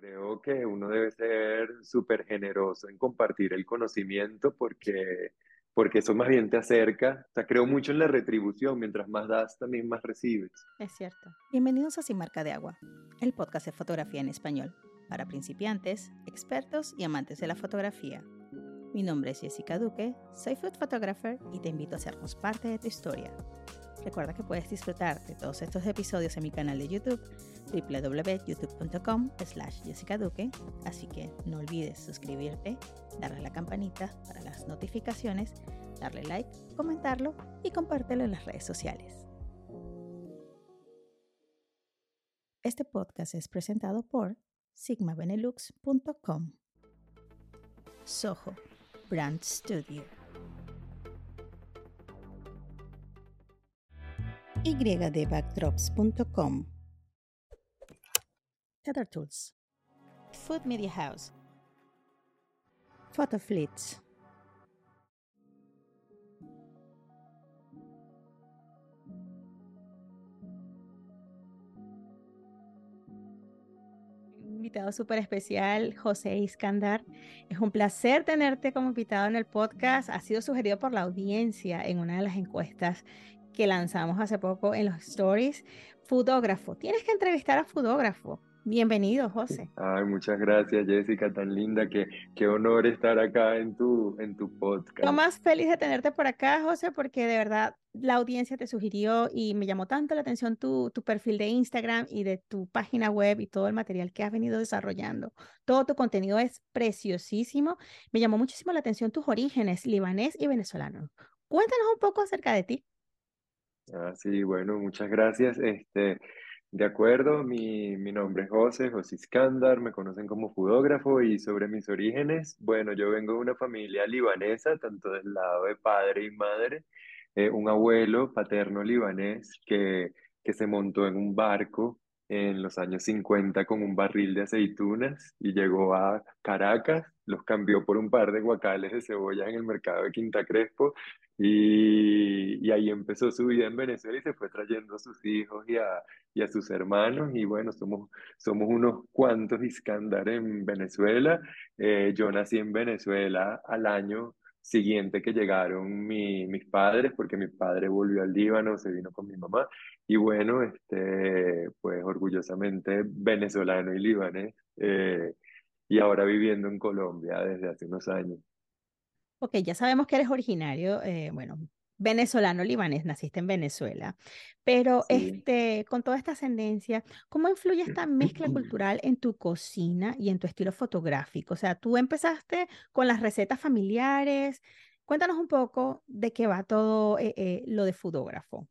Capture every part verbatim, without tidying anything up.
Creo que uno debe ser súper generoso en compartir el conocimiento porque, porque eso más bien te acerca. O sea, creo mucho en la retribución. Mientras más das, también más recibes. Es cierto. Bienvenidos a Sin Marca de Agua, el podcast de fotografía en español, para principiantes, expertos y amantes de la fotografía. Mi nombre es Jessica Duque, soy food photographer y te invito a hacernos parte de tu historia. Recuerda que puedes disfrutar de todos estos episodios en mi canal de YouTube, w w w punto youtube punto com slash Jessica Duque, así que no olvides suscribirte, darle a la campanita para las notificaciones, darle like, comentarlo y compártelo en las redes sociales. Este podcast es presentado por sigma benelux punto com, Soho Brand Studio, y d backdrops punto com, Tether Tools, Food Media House, Photoflits. Invitado súper especial, José Iskandar. Es un placer tenerte como invitado en el podcast. Ha sido sugerido por la audiencia en una de las encuestas que lanzamos hace poco en los stories. Foodógrafo. Tienes que entrevistar a Foodógrafo. Bienvenido, José. Ay, muchas gracias, Jessica, tan linda. Qué, qué honor estar acá en tu, en tu Yo podcast. más feliz de tenerte por acá, José, porque de verdad la audiencia te sugirió y me llamó tanto la atención tu, tu perfil de Instagram y de tu página web y todo el material que has venido desarrollando. Todo tu contenido es preciosísimo. Me llamó muchísimo la atención tus orígenes, libanés y venezolano. Cuéntanos un poco acerca de ti. Ah, sí, bueno, muchas gracias. Este, de acuerdo, mi, mi nombre es José, José Iskandar, me conocen como fotógrafo y sobre mis orígenes, bueno, yo vengo de una familia libanesa, tanto del lado de padre y madre, eh, un abuelo paterno libanés que, que se montó en un barco en los años cincuenta con un barril de aceitunas y llegó a Caracas, los cambió por un par de guacales de cebolla en el mercado de Quinta Crespo y, y ahí empezó su vida en Venezuela y se fue trayendo a sus hijos y a, y a sus hermanos. Y bueno, somos, somos unos cuantos Iskandar en Venezuela. Eh, yo nací en Venezuela al año siguiente que llegaron mi- mis padres, porque mi padre volvió al Líbano, se vino con mi mamá. Y bueno, este, pues orgullosamente venezolano y libanés. Eh, y ahora viviendo en Colombia desde hace unos años. Ok, ya sabemos que eres originario, eh, bueno, venezolano libanés, naciste en Venezuela, pero Sí. este, con toda esta ascendencia, ¿cómo influye esta mezcla cultural en tu cocina y en tu estilo fotográfico? O sea, tú empezaste con las recetas familiares. Cuéntanos un poco de qué va todo eh, eh, lo de fotógrafo.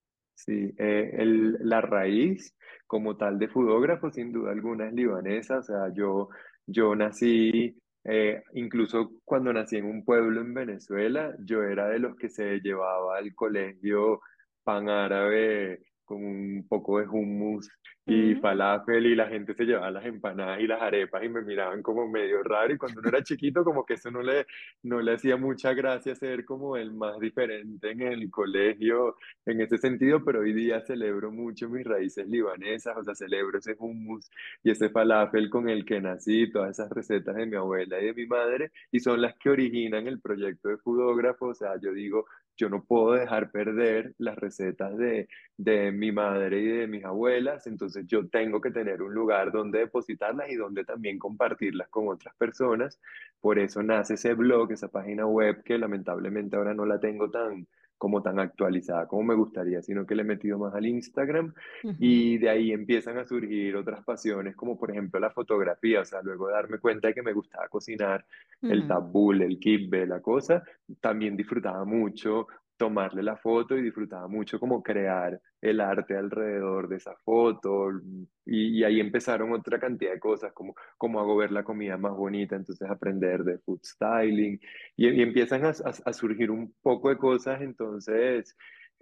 Sí, eh, el- la raíz como tal de fotógrafo sin duda alguna es libanesa, o sea, yo, yo nací, eh, incluso cuando nací en un pueblo en Venezuela, yo era de los que se llevaba al colegio pan árabe con un poco de hummus y Mm. falafel y la gente se llevaba las empanadas y las arepas y me miraban como medio raro y cuando uno era chiquito como que eso no le, no le hacía mucha gracia ser como el más diferente en el colegio en ese sentido, pero hoy día celebro mucho mis raíces libanesas, o sea, celebro ese hummus y ese falafel con el que nací, todas esas recetas de mi abuela y de mi madre, y son las que originan el proyecto de Foodógrafo, o sea, yo digo, yo no puedo dejar perder las recetas de, de mi madre y de mis abuelas, entonces yo tengo que tener un lugar donde depositarlas y donde también compartirlas con otras personas, por eso nace ese blog, esa página web que lamentablemente ahora no la tengo tan como tan actualizada como me gustaría, sino que le he metido más al Instagram Ujú, y de ahí empiezan a surgir otras pasiones, como por ejemplo la fotografía, o sea, luego de darme cuenta de que me gustaba cocinar, el ujú. tabul, el kibbe, la cosa, también disfrutaba mucho tomarle la foto y disfrutaba mucho como crear el arte alrededor de esa foto y, y ahí empezaron otra cantidad de cosas como cómo hago ver la comida más bonita, entonces aprender de food styling y, y empiezan a, a- a surgir un poco de cosas, entonces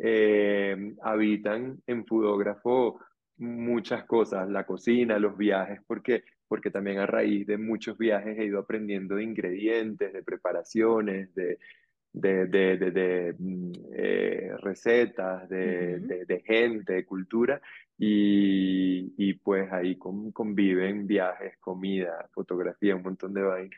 eh, habitan en Foodógrafo muchas cosas, la cocina, los viajes, porque, porque también a raíz de muchos viajes he ido aprendiendo de ingredientes, de preparaciones, de, de, de, de, mm, eh, recetas, de, Ujú. de, de gente, de cultura, y, y pues ahí con- conviven viajes, comida, fotografía, un montón de vainas.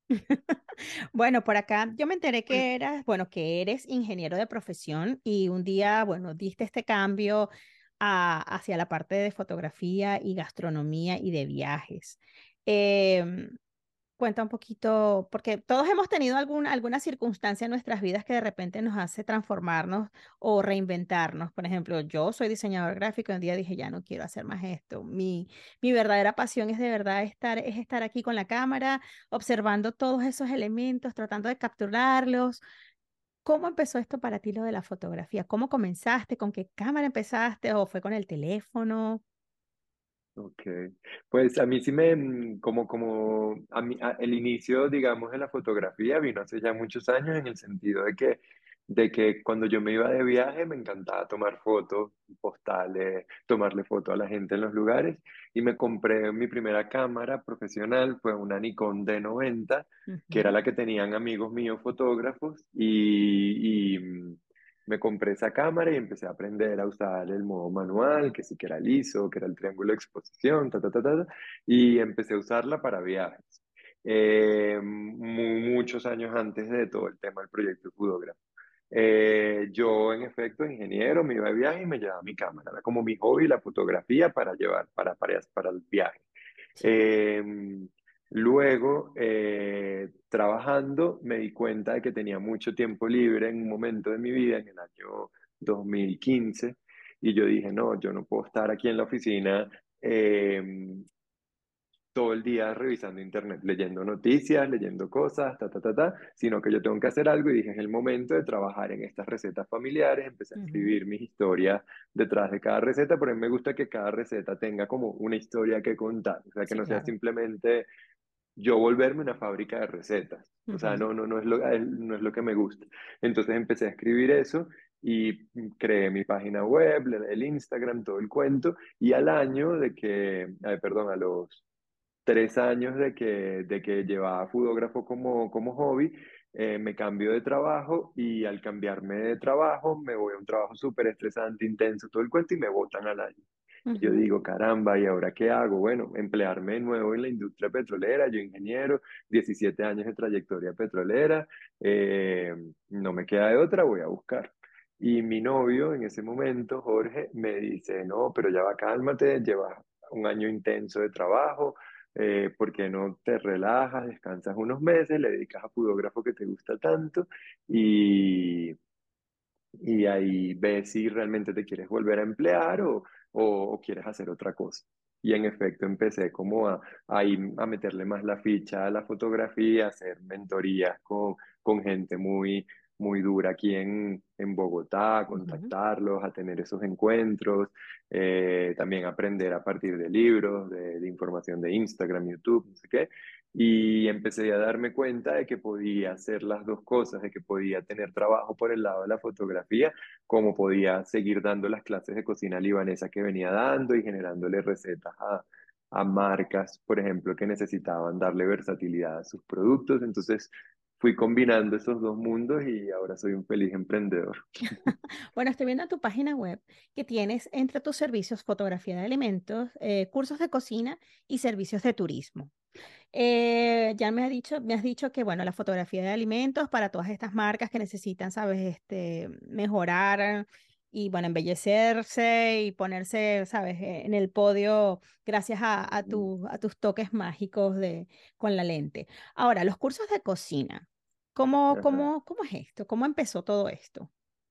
Bueno, por acá yo me enteré que eras, bueno, que eres ingeniero de profesión y un día, bueno, diste este cambio a- hacia la parte de fotografía y gastronomía y de viajes. Em, Cuenta un poquito, porque todos hemos tenido algún, alguna circunstancia en nuestras vidas que de repente nos hace transformarnos o reinventarnos. Por ejemplo, yo soy diseñador gráfico y un día dije, ya no quiero hacer más esto. Mi, mi verdadera pasión es de verdad estar, es estar aquí con la cámara, observando todos esos elementos, tratando de capturarlos. ¿Cómo empezó esto para ti lo de la fotografía? ¿Cómo comenzaste? ¿Con qué cámara empezaste? ¿O fue con el teléfono? Ok, pues a mí sí me, mm, como, como, a mí, a- el inicio, digamos, de la fotografía vino hace ya muchos años en el sentido de que, de que cuando yo me iba de viaje me encantaba tomar fotos, postales, tomarle fotos a la gente en los lugares y me compré mi primera cámara profesional, fue una Nikon D noventa, que era Ujú, la que tenían amigos míos fotógrafos y, y, mm, me compré esa cámara y empecé a aprender a usar el modo manual, que sí que era el ISO, que era el triángulo de exposición, ta, ta, ta, ta, ta, y empecé a usarla para viajes. Eh, mu- muchos años antes de todo el tema del proyecto Foodógrafo. Eh, yo, en efecto, ingeniero, me iba de viaje y me llevaba mi cámara. Era como mi hobby la fotografía para llevar para, para, para el viaje. sí. Eh, Luego, eh, trabajando, me di cuenta de que tenía mucho tiempo libre en un momento de mi vida, en el año dos mil quince, y yo dije, no, yo no puedo estar aquí en la oficina eh, todo el día revisando internet, leyendo noticias, leyendo cosas, ta, ta, ta, ta, sino que yo tengo que hacer algo y dije, es el momento de trabajar en estas recetas familiares, empecé a Ujú, escribir mis historias detrás de cada receta, pero a mí me gusta que cada receta tenga como una historia que contar, o sea, que sí, no sea claro. simplemente yo volverme una fábrica de recetas. O sea, Ujú, no, no, no es lo, no es lo que me gusta. Entonces empecé a escribir eso y creé mi página web, el Instagram, todo el cuento. Y al año de que, ay, perdón, a los tres años de que, de que llevaba fotógrafo como, como hobby, eh, me cambio de trabajo y al cambiarme de trabajo me voy a un trabajo súper estresante, intenso, todo el cuento y me botan al año. Y yo ujú. digo, caramba, ¿y ahora qué hago? Bueno, emplearme de nuevo en la industria petrolera, yo ingeniero, diecisiete años de trayectoria petrolera, eh, no me queda de otra, voy a buscar. Y mi novio en ese momento, Jorge, me dice, no, pero ya va, cálmate, llevas un año intenso de trabajo, eh, ¿por qué no te relajas, descansas unos meses, le dedicas a fotógrafo que te gusta tanto y, y ahí ves si realmente te quieres volver a emplear o, o, o quieres hacer otra cosa? Y en efecto empecé como a, a, ir a meterle más la ficha a la fotografía, a hacer mentorías con, con gente muy, muy dura aquí en, en Bogotá, a Ujú. contactarlos, a tener esos encuentros, eh, también aprender a partir de libros, de, de información de Instagram, YouTube, no sé qué. Y empecé a darme cuenta de que podía hacer las dos cosas, de que podía tener trabajo por el lado de la fotografía, como podía seguir dando las clases de cocina libanesa que venía dando y generándole recetas a, a marcas, por ejemplo, que necesitaban darle versatilidad a sus productos. Entonces fui combinando esos dos mundos y ahora soy un feliz emprendedor. Bueno, estoy viendo en tu página web que tienes entre tus servicios fotografía de alimentos, eh, cursos de cocina y servicios de turismo. Eh, ya me has dicho, me has dicho que, bueno, la fotografía de alimentos para todas estas marcas que necesitan, sabes, este, mejorar y, bueno, embellecerse y ponerse, sabes, eh, en el podio gracias a, a, tu- a tus toques mágicos de, con la lente. Ahora, los cursos de cocina, ¿cómo, Ajá. cómo, cómo es esto? ¿Cómo empezó todo esto?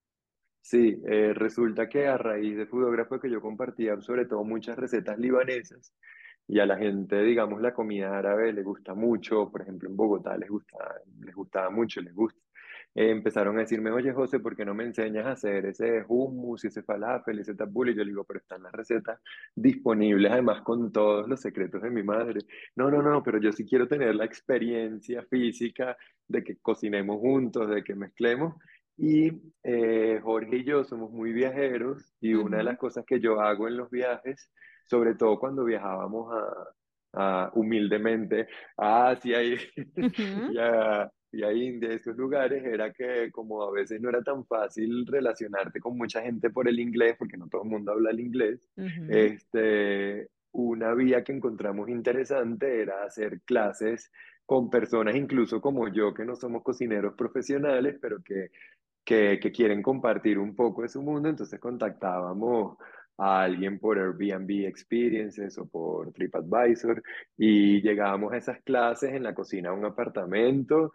Sí, eh, resulta que a raíz de Foodógrafo que yo compartía sobre todo muchas recetas libanesas y a la gente, digamos, la comida árabe le gusta mucho, por ejemplo, en Bogotá les gusta, les gustaba mucho, les gusta. Eh, empezaron a decirme, oye José, ¿por qué no me enseñas a hacer ese hummus y ese falafel y ese tabule? Y yo le digo, pero están las recetas disponibles, además con todos los secretos de mi madre. No, no, no, pero yo sí quiero tener la experiencia física de que cocinemos juntos, de que mezclemos. Y eh, Jorge y yo somos muy viajeros y una de Ujú, las cosas que yo hago en los viajes, sobre todo cuando viajábamos a, a humildemente a Asia y, ujú, y a, fui a India, a esos lugares, era que como a veces no era tan fácil relacionarte con mucha gente por el inglés, porque no todo el mundo habla el inglés, Ujú. este, una vía que encontramos interesante era hacer clases con personas incluso como yo, que no somos cocineros profesionales, pero que que, que quieren compartir un poco de su mundo, entonces contactábamos a alguien por Airbnb Experiences o por TripAdvisor y llegábamos a esas clases en la cocina de un apartamento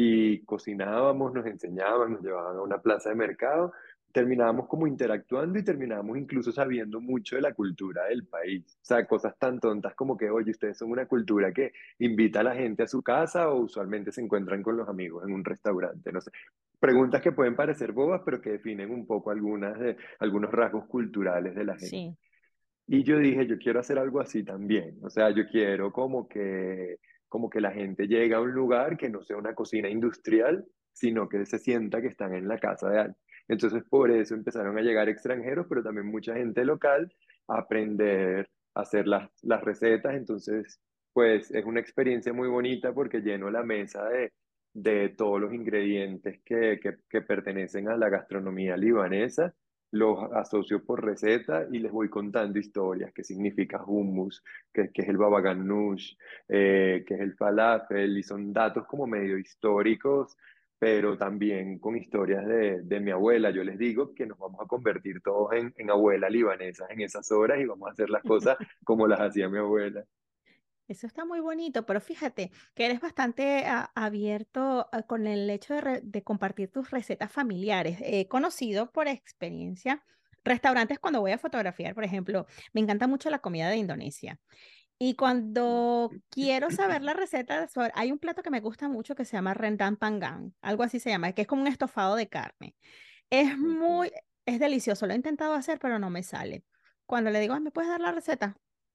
y cocinábamos, nos enseñaban, nos llevaban a una plaza de mercado, terminábamos como interactuando y terminábamos incluso sabiendo mucho de la cultura del país. O sea, cosas tan tontas como que, oye, ustedes son una cultura que invita a la gente a su casa o usualmente se encuentran con los amigos en un restaurante, no sé. Preguntas que pueden parecer bobas, pero que definen un poco algunas de, algunos rasgos culturales de la gente. Sí. Y yo dije, yo quiero hacer algo así también. O sea, yo quiero como que, como que la gente llegue a un lugar que no sea una cocina industrial, sino que se sienta que están en la casa de alguien. Entonces, por eso empezaron a llegar extranjeros, pero también mucha gente local a aprender a hacer las, las recetas. Entonces, pues es una experiencia muy bonita porque lleno la mesa de, de todos los ingredientes que, que, que pertenecen a la gastronomía libanesa, los asocio por receta y les voy contando historias, qué significa hummus, qué, qué es el baba ganoush, eh, qué es el falafel, y son datos como medio históricos, pero también con historias de, de mi abuela. Yo les digo que nos vamos a convertir todos en, en abuelas libanesas en esas horas y vamos a hacer las cosas como las hacía mi abuela. Eso está muy bonito, pero fíjate que eres bastante a- abierto a- con el hecho de, re- de compartir tus recetas familiares. He conocido por experiencia restaurantes cuando voy a fotografiar, por ejemplo, me encanta mucho la comida de Indonesia. Y cuando quiero saber la receta, de sobre- hay un plato que me gusta mucho que se llama rendang panggang, algo así se llama, que es como un estofado de carne. Es muy, Ok. es delicioso, lo he intentado hacer, pero no me sale. Cuando le digo, "Ay, ¿me puedes dar la receta?"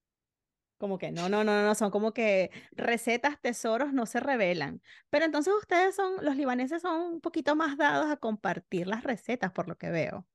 Como que no, no, no, no, son como que recetas, tesoros no se revelan. Pero entonces ustedes son, los libaneses son un poquito más dados a compartir las recetas, por lo que veo.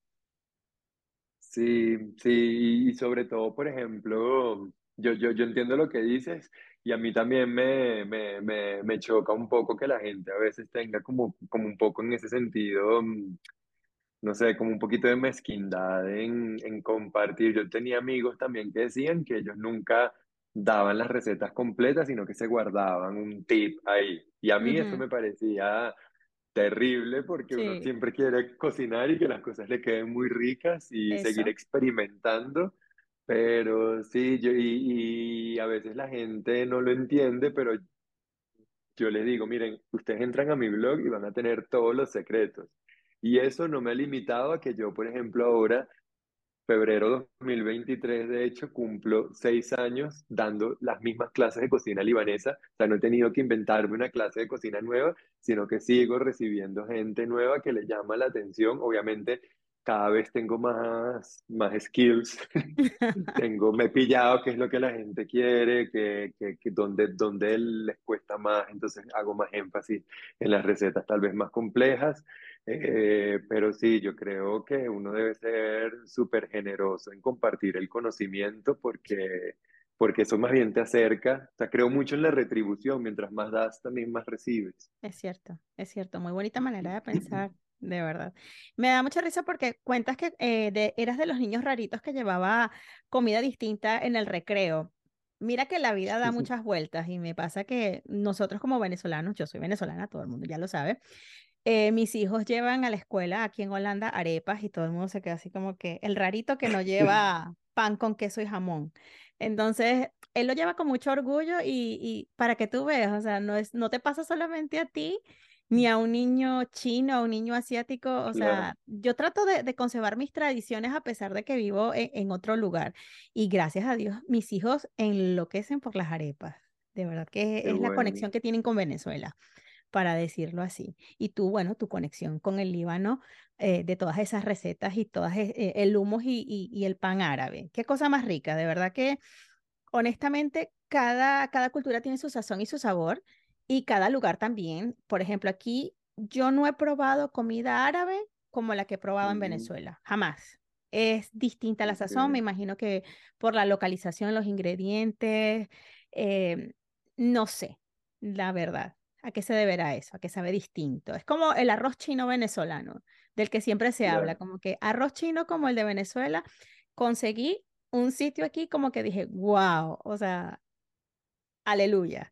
Sí, sí, y sobre todo, por ejemplo, yo, yo, yo entiendo lo que dices y a mí también me, me, me, me choca un poco que la gente a veces tenga como, como un poco en ese sentido, mm, no sé, como un poquito de mezquindad en, en compartir. Yo tenía amigos también que decían que ellos nunca daban las recetas completas, sino que se guardaban un tip ahí. Y a mí eso Ujú. me parecía terrible porque uno Sí, siempre quiere cocinar y que las cosas le queden muy ricas y seguir eso. experimentando. Pero sí, yo, y, y a veces la gente no lo entiende, pero yo les digo, miren, ustedes entran a mi blog y van a tener todos los secretos. Y eso no me ha limitado a que yo, por ejemplo, ahora febrero dos mil veintitrés, de hecho, cumplo seis años dando las mismas clases de cocina libanesa. O sea, no he tenido que inventarme una clase de cocina nueva, sino que sigo recibiendo gente nueva que le llama la atención. Obviamente, cada vez tengo más, más skills. Tengo, me he pillado qué es lo que la gente quiere, que, que, que donde, donde les cuesta más, entonces hago más énfasis en las recetas tal vez más complejas. Eh, pero sí, yo creo que uno debe ser súper generoso en compartir el conocimiento porque, porque eso más bien te acerca. O sea, creo mucho en la retribución, mientras más das, también más recibes. Es cierto, es cierto, muy bonita manera de pensar, de verdad. Me da mucha risa porque cuentas que eh, de- eras de los niños raritos que llevaba comida distinta en el recreo. Mira que la vida da muchas vueltas y me pasa que nosotros como venezolanos, yo soy venezolana, todo el mundo ya lo sabe, eh, mis hijos llevan a la escuela aquí en Holanda arepas y todo el mundo se queda así como que el rarito que no lleva pan con queso y jamón. Entonces, él lo lleva con mucho orgullo y, y para que tú veas, o sea, no es, no te pasa solamente a ti, ni a un niño chino, a un niño asiático, o Claro, sea, yo trato de, de conservar mis tradiciones a pesar de que vivo en, en otro lugar y gracias a Dios, mis hijos enloquecen por las arepas. De verdad que qué es la bueno. conexión que tienen con Venezuela, para decirlo así. Y tú, bueno, tu conexión con el Líbano, eh, de todas esas recetas y todas e- eh, el hummus y, y, y el pan árabe. Qué cosa más rica, de verdad que honestamente cada, cada cultura tiene su sazón y su sabor y cada lugar también. Por ejemplo, aquí yo no he probado comida árabe como la que he probado en Ujú, Venezuela, jamás. Es distinta la sazón, me ok. imagino que por la localización, los ingredientes, eh, no sé, la verdad. ¿A qué se deberá eso? ¿A qué sabe distinto? Es como el arroz chino venezolano, del que siempre se habla, Claro. como que arroz chino como el de Venezuela. Conseguí un sitio aquí como que dije, wow, o sea, aleluya.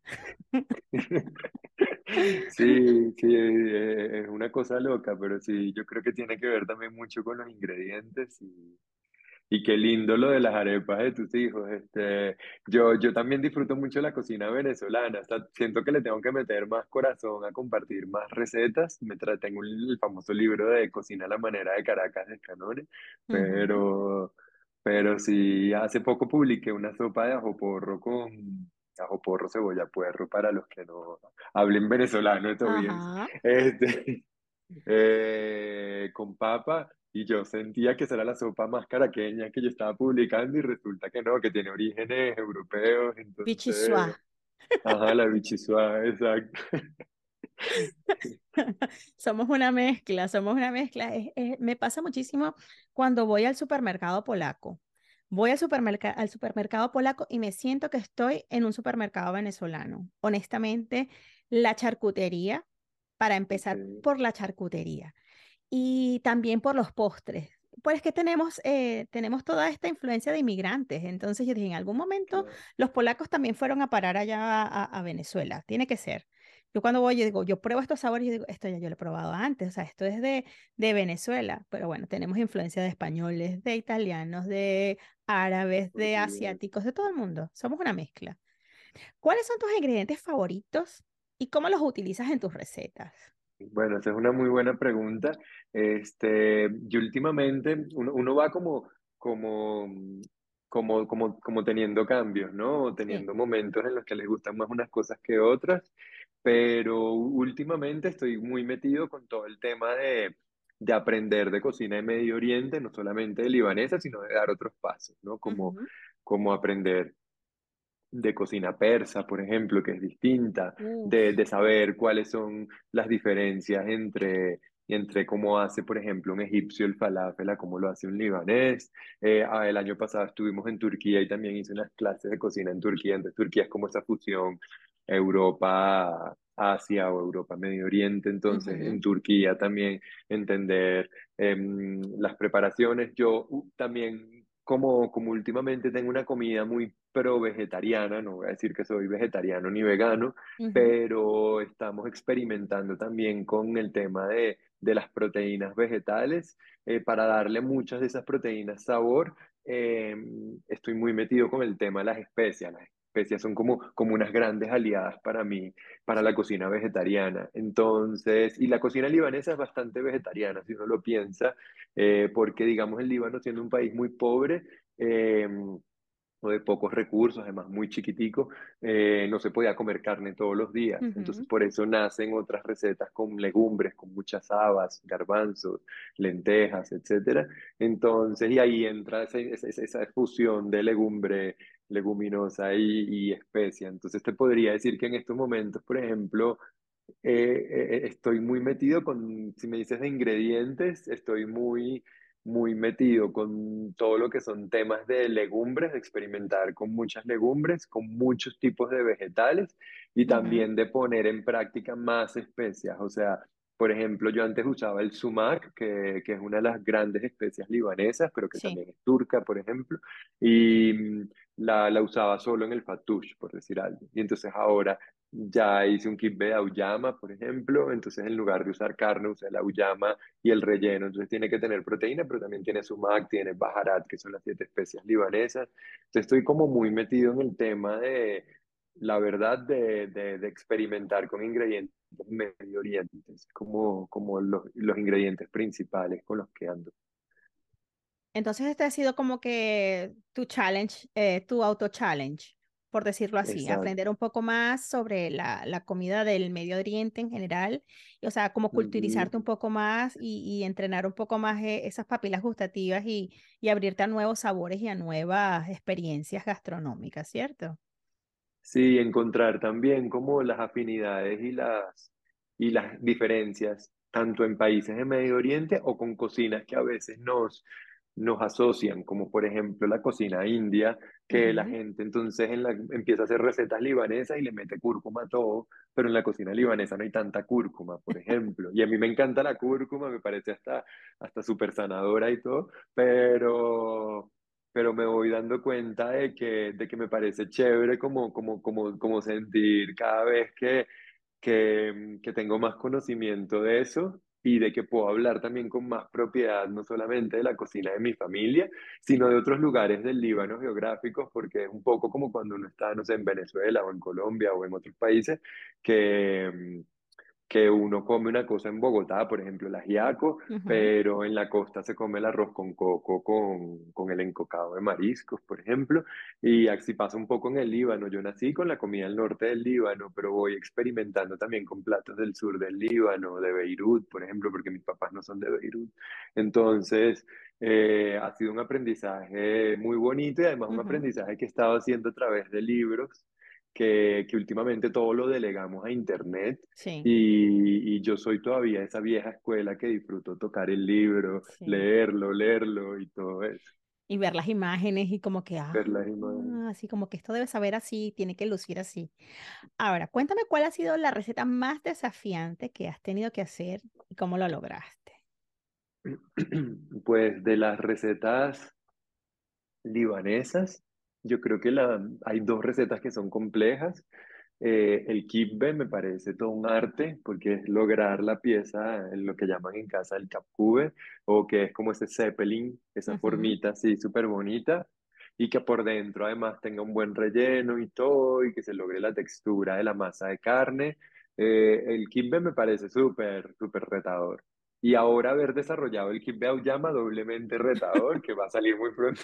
Sí, sí, eh, es una cosa loca, pero sí, yo creo que tiene que ver también mucho con los ingredientes y, y qué lindo lo de las arepas de tus hijos. Este, yo, yo también disfruto mucho la cocina venezolana. Hasta siento que le tengo que meter más corazón a compartir más recetas. Me tra- tengo un- el famoso libro de Cocina a la manera de Caracas de Canone, Ujú. pero, pero sí, hace poco publiqué una sopa de ajo porro con ajo porro, cebolla puerro, para los que no hablen venezolano, esto bien. Ajá. Este, eh, con papa y yo sentía que esa era la sopa más caraqueña que yo estaba publicando y resulta que no, que tiene orígenes europeos, Bichisua. entonces, ajá, la bichisua, exacto. Somos una mezcla, somos una mezcla. Es- es- me pasa muchísimo cuando voy al supermercado polaco. Voy al supermerca- al supermercado polaco y me siento que estoy en un supermercado venezolano. Honestamente, la charcutería, para empezar Sí, por la charcutería y también por los postres. Pues es que tenemos, eh, tenemos toda esta influencia de inmigrantes. Entonces yo dije, en algún momento claro, los polacos también fueron a parar allá a, a Venezuela. Tiene que ser. Yo cuando voy, yo digo, yo pruebo estos sabores y yo digo, esto ya yo lo he probado antes, o sea, esto es de, de Venezuela. Pero bueno, tenemos influencia de españoles, de italianos, de árabes, de portugués. asiáticos, de todo el mundo. Somos una mezcla. ¿Cuáles son tus ingredientes favoritos y cómo los utilizas en tus recetas? Bueno, esa es una muy buena pregunta. Este, y últimamente uno, uno va como, como, como, como, como teniendo cambios, ¿no? O Sí. teniendo momentos en los que les gustan más unas cosas que otras, pero últimamente estoy muy metido con todo el tema de, de aprender de cocina de Medio Oriente, no solamente de libanesa, sino de dar otros pasos, ¿no? Como, Ujú. como aprender de cocina persa, por ejemplo, que es distinta, de, Uf. de saber cuáles son las diferencias entre, entre cómo hace, por ejemplo, un egipcio el falafel a cómo lo hace un libanés. Eh, ah, el año pasado estuvimos en Turquía y también hice unas clases de cocina en Turquía. Entonces, Turquía es como esa fusión Europa. Asia o Europa, Medio Oriente, entonces en Ujú, Turquía también entender em, las preparaciones. Yo uh, también, como, como últimamente tengo una comida muy pro vegetariana, no voy a decir que soy vegetariano ni vegano, ujú, pero estamos experimentando también con el tema de, de las proteínas vegetales eh, para darle muchas de esas proteínas sabor. Eh, estoy muy metido con el tema de las especias. Las especias son como, como unas grandes aliadas para mí, para la cocina vegetariana. Entonces, y la cocina libanesa es bastante vegetariana, si uno lo piensa, eh, porque digamos el Líbano siendo un país muy pobre, eh, o de pocos recursos, además muy chiquitico, eh, no se podía comer carne todos los días. Entonces, ujú, por eso nacen otras recetas con legumbres, con muchas habas, garbanzos, lentejas, etcétera. Entonces, y ahí entra esa, esa, esa fusión de legumbre, leguminosa y, y especia. Entonces, te podría decir que en estos momentos, por ejemplo, eh, eh, estoy muy metido con, si me dices de ingredientes, estoy muy, muy metido con todo lo que son temas de legumbres, de experimentar con muchas legumbres, con muchos tipos de vegetales y ujú. también de poner en práctica más especias. O sea, por ejemplo, yo antes usaba el sumac, que, que es una de las grandes especias libanesas, pero que Sí. también es turca, por ejemplo, y mm, la, la usaba solo en el fattoush, por decir algo. Y entonces ahora ya hice un kit de auyama, por ejemplo, entonces en lugar de usar carne, usé la auyama y el relleno, entonces tiene que tener proteína, pero también tiene sumac, tiene baharat, que son las siete especias libanesas. Entonces estoy como muy metido en el tema de, la verdad, de, de, de experimentar con ingredientes Medio Oriente, es como, como los, los ingredientes principales con los que ando. Entonces este ha sido como que tu challenge, eh, tu auto-challenge, por decirlo así, Exacto. aprender un poco más sobre la, la comida del Medio Oriente en general, y, o sea, como Ujú. culturizarte un poco más y, y entrenar un poco más eh, esas papilas gustativas y, y abrirte a nuevos sabores y a nuevas experiencias gastronómicas, ¿cierto? Sí, encontrar también como las afinidades y las, y las diferencias, tanto en países de Medio Oriente o con cocinas que a veces nos, nos asocian, como por ejemplo la cocina india, que la Ujú. gente entonces en la, empieza a hacer recetas libanesas y le mete cúrcuma a todo, pero en la cocina libanesa no hay tanta cúrcuma, por ejemplo. Y a mí me encanta la cúrcuma, me parece hasta, hasta súper sanadora y todo, pero, pero me voy dando cuenta de que, de que me parece chévere como, como, como, como sentir cada vez que, que, que tengo más conocimiento de eso y de que puedo hablar también con más propiedad, no solamente de la cocina de mi familia, sino de otros lugares del Líbano geográficos, porque es un poco como cuando uno está, no sé, en Venezuela o en Colombia o en otros países, que, que uno come una cosa en Bogotá, por ejemplo, el ajiaco, Ujú. pero en la costa se come el arroz con coco, con, con el encocado de mariscos, por ejemplo, y así pasa un poco en el Líbano. Yo nací con la comida del norte del Líbano, pero voy experimentando también con platos del sur del Líbano, de Beirut, por ejemplo, porque mis papás no son de Beirut. Entonces, eh, ha sido un aprendizaje muy bonito y además un Ujú. aprendizaje que he estado haciendo a través de libros. Que, que últimamente todo lo delegamos a internet Sí, y, y yo soy todavía esa vieja escuela que disfruto tocar el libro, sí. leerlo, leerlo y todo eso, Y ver las imágenes y como que, ah, ver las imágenes. así como que esto debe saber así, tiene que lucir así. Ahora, cuéntame cuál ha sido la receta más desafiante que has tenido que hacer y cómo lo lograste. Pues de las recetas libanesas, yo creo que la, hay dos recetas que son complejas. Eh, el kibbe me parece todo un arte porque es lograr la pieza, en lo que llaman en casa el kapkube, o que es como ese zeppelin, esa Ujú. formita así súper bonita, y que por dentro además tenga un buen relleno y todo, y que se logre la textura de la masa de carne. Eh, el kibbe me parece súper, súper retador. Y ahora haber desarrollado el kibbe auyama doblemente retador, que va a salir muy pronto.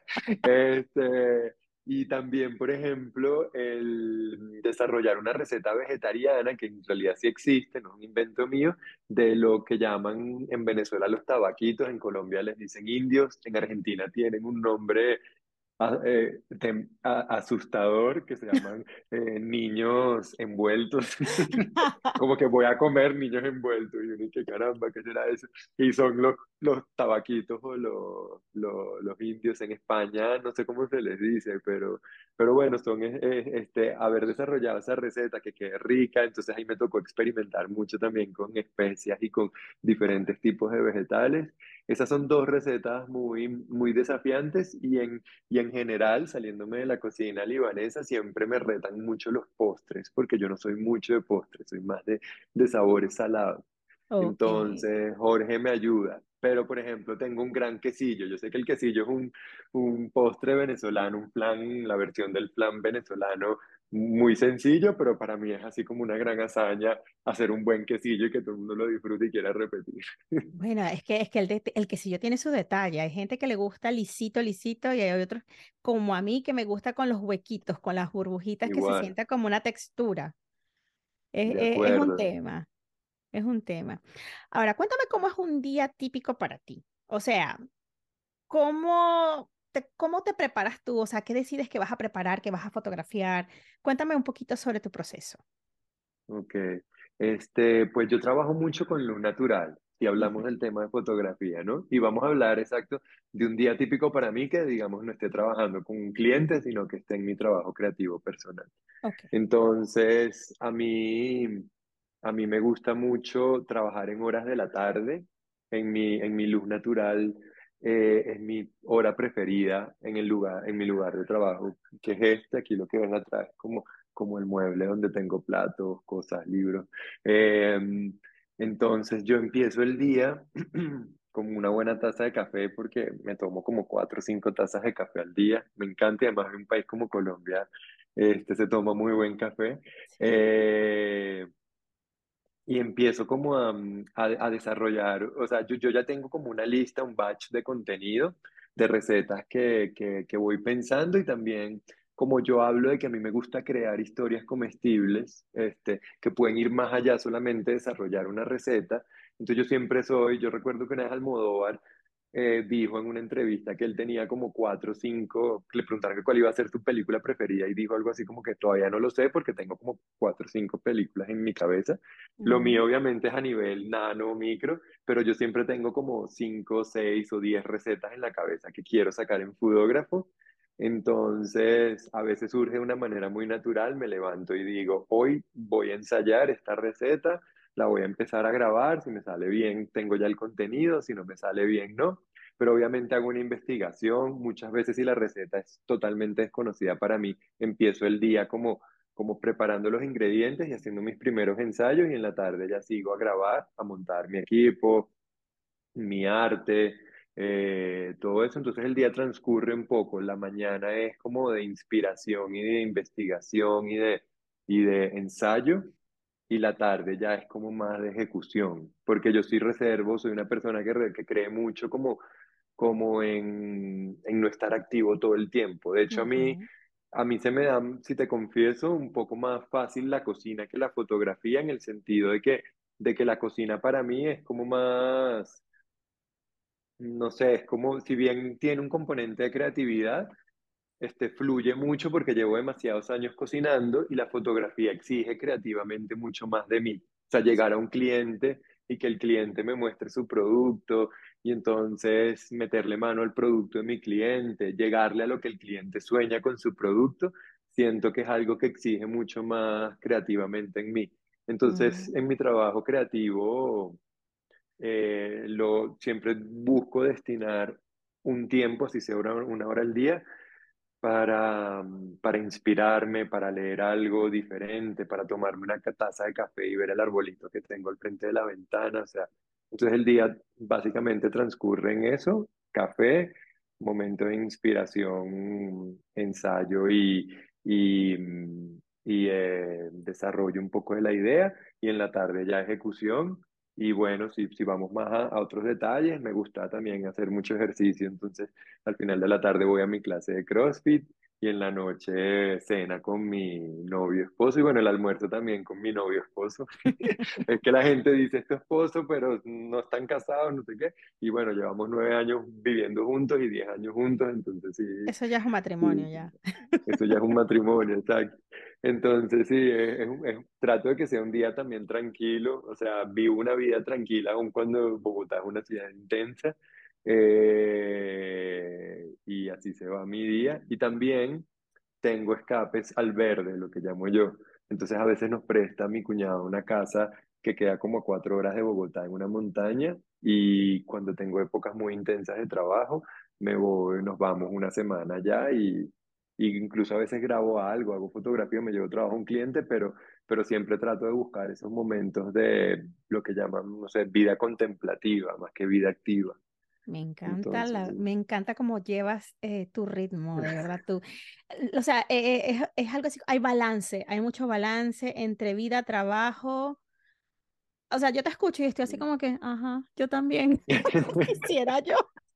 Este, y también, por ejemplo, el desarrollar una receta vegetariana, que en realidad sí existe, no es un invento mío, de lo que llaman en Venezuela los tabaquitos, en Colombia les dicen indios, en Argentina tienen un nombre a- eh, tem- a- asustador que se llaman eh, niños envueltos. Como que voy a comer niños envueltos. Y uno, y qué caramba, ¿qué será eso? Y son los, los tabaquitos o los, los, los indios en España, no sé cómo se les dice, pero, pero bueno, son eh, eh, este, haber desarrollado esa receta que quede rica. Entonces ahí me tocó experimentar mucho también con especias y con diferentes tipos de vegetales. Esas son dos recetas muy, muy desafiantes y en y en general, saliéndome de la cocina libanesa, siempre me retan mucho los postres, porque yo no soy mucho de postres, soy más de, de sabores salados. Ok. Entonces, Jorge me ayuda. Pero, por ejemplo, tengo un gran quesillo. Yo sé que el quesillo es un, un postre venezolano, un flan, la versión del flan venezolano muy sencillo, pero para mí es así como una gran hazaña hacer un buen quesillo y que todo el mundo lo disfrute y quiera repetir. Bueno, es que, es que el, de- el quesillo tiene su detalle. Hay gente que le gusta lisito, lisito, y hay otros como a mí que me gusta con los huequitos, con las burbujitas que se Igual, sienta como una textura. Es, de es- es un acuerdo. tema, es un tema. Ahora, cuéntame cómo es un día típico para ti. O sea, ¿cómo te, cómo te preparas tú? O sea, ¿qué decides que vas a preparar, que vas a fotografiar? Cuéntame un poquito sobre tu proceso. Ok, este, pues yo trabajo mucho con luz natural y hablamos Ujú. del tema de fotografía, ¿no? Y vamos a hablar exacto de un día típico para mí que, digamos, no esté trabajando con un cliente, sino que esté en mi trabajo creativo personal. Ok. Entonces, a mí, a mí me gusta mucho trabajar en horas de la tarde, en mi, en mi luz natural, eh, es mi hora preferida en el lugar, en mi lugar de trabajo, que es este, aquí lo que ven atrás, como, como el mueble donde tengo platos, cosas, libros. Eh, entonces yo empiezo el día con una buena taza de café porque me tomo como cuatro o cinco tazas de café al día. Me encanta y además en un país como Colombia este, se toma muy buen café. Sí. Eh, y empiezo como a, mm, a- a desarrollar, o sea, yo, yo ya tengo como una lista, un batch de contenido, de recetas que, que, que voy pensando y también como yo hablo de que a mí me gusta crear historias comestibles, este, que pueden ir más allá solamente de desarrollar una receta. Entonces yo siempre soy, yo recuerdo que una vez Almodóvar eh, dijo en una entrevista que él tenía como cuatro o cinco, que le preguntaron que cuál iba a ser su película preferida y dijo algo así como que todavía no lo sé porque tengo como cuatro o cinco películas en mi cabeza. Lo Ujú, mío obviamente es a nivel nano, micro, pero yo siempre tengo como cinco, seis o diez recetas en la cabeza que quiero sacar en Foodógrafo. Entonces, a veces surge de una manera muy natural, me levanto y digo, hoy voy a ensayar esta receta, la voy a empezar a grabar, si me sale bien, tengo ya el contenido, si no me sale bien, no. Pero obviamente hago una investigación, muchas veces si la receta es totalmente desconocida para mí, empiezo el día como, como preparando los ingredientes y haciendo mis primeros ensayos y en la tarde ya sigo a grabar, a montar mi equipo, mi arte, eh, todo eso. Entonces el día transcurre un poco, la mañana es como de inspiración y de investigación y de, y de ensayo, y la tarde ya es como más de ejecución, porque yo soy reservo, soy una persona que, re- que cree mucho como, como en, en no estar activo todo el tiempo. De hecho, a mí, ujú, a mí se me da, si te confieso, un poco más fácil la cocina que la fotografía en el sentido de que, de que la cocina para mí es como más, no sé, es como, si bien tiene un componente de creatividad, este, fluye mucho porque llevo demasiados años cocinando y la fotografía exige creativamente mucho más de mí. O sea, llegar a un cliente y que el cliente me muestre su producto y entonces meterle mano al producto de mi cliente, llegarle a lo que el cliente sueña con su producto, siento que es algo que exige mucho más creativamente en mí. Entonces, ujú, en mi trabajo creativo, eh, lo, siempre busco destinar un tiempo, si sea una, una hora al día, para, para inspirarme, para leer algo diferente, para tomarme una ca- taza de café y ver el arbolito que tengo al frente de la ventana. O sea, entonces el día básicamente transcurre en eso, café, momento de inspiración, ensayo y, y, mm, y eh, desarrollo un poco de la idea, y en la tarde ya ejecución. Y bueno, si, si vamos más a, a otros detalles, me gusta también hacer mucho ejercicio, entonces al final de la tarde voy a mi clase de CrossFit y en la noche cena con mi novio esposo y bueno, el almuerzo también con mi novio esposo. Es que la gente dice esto esposo, pero no están casados, no sé qué. Y bueno, llevamos nueve años viviendo juntos y diez años juntos, entonces sí, eso ya es un matrimonio, sí, ya. eso ya es un matrimonio, exacto. Entonces, sí, es- es un- es- trato de que sea un día también tranquilo, o sea, vivo una vida tranquila, aun cuando Bogotá es una ciudad intensa, eh, y así se va mi día. Y también tengo escapes al verde, lo que llamo yo. Entonces, a veces nos presta mi cuñado una casa que queda como a cuatro horas de Bogotá en una montaña, y cuando tengo épocas muy intensas de trabajo, me voy, nos vamos una semana allá y y incluso a veces grabo algo, hago fotografía, me llevo trabajo a un cliente, pero, pero siempre trato de buscar esos momentos de lo que llaman, no sé, vida contemplativa más que vida activa. Me encanta Entonces, la, sí. me encanta cómo llevas eh, tu ritmo, de verdad, tú. O sea, eh, eh, es, es algo así, hay balance, hay mucho balance entre vida, trabajo. O sea, yo te escucho y estoy así como que, ajá, yo también quisiera yo.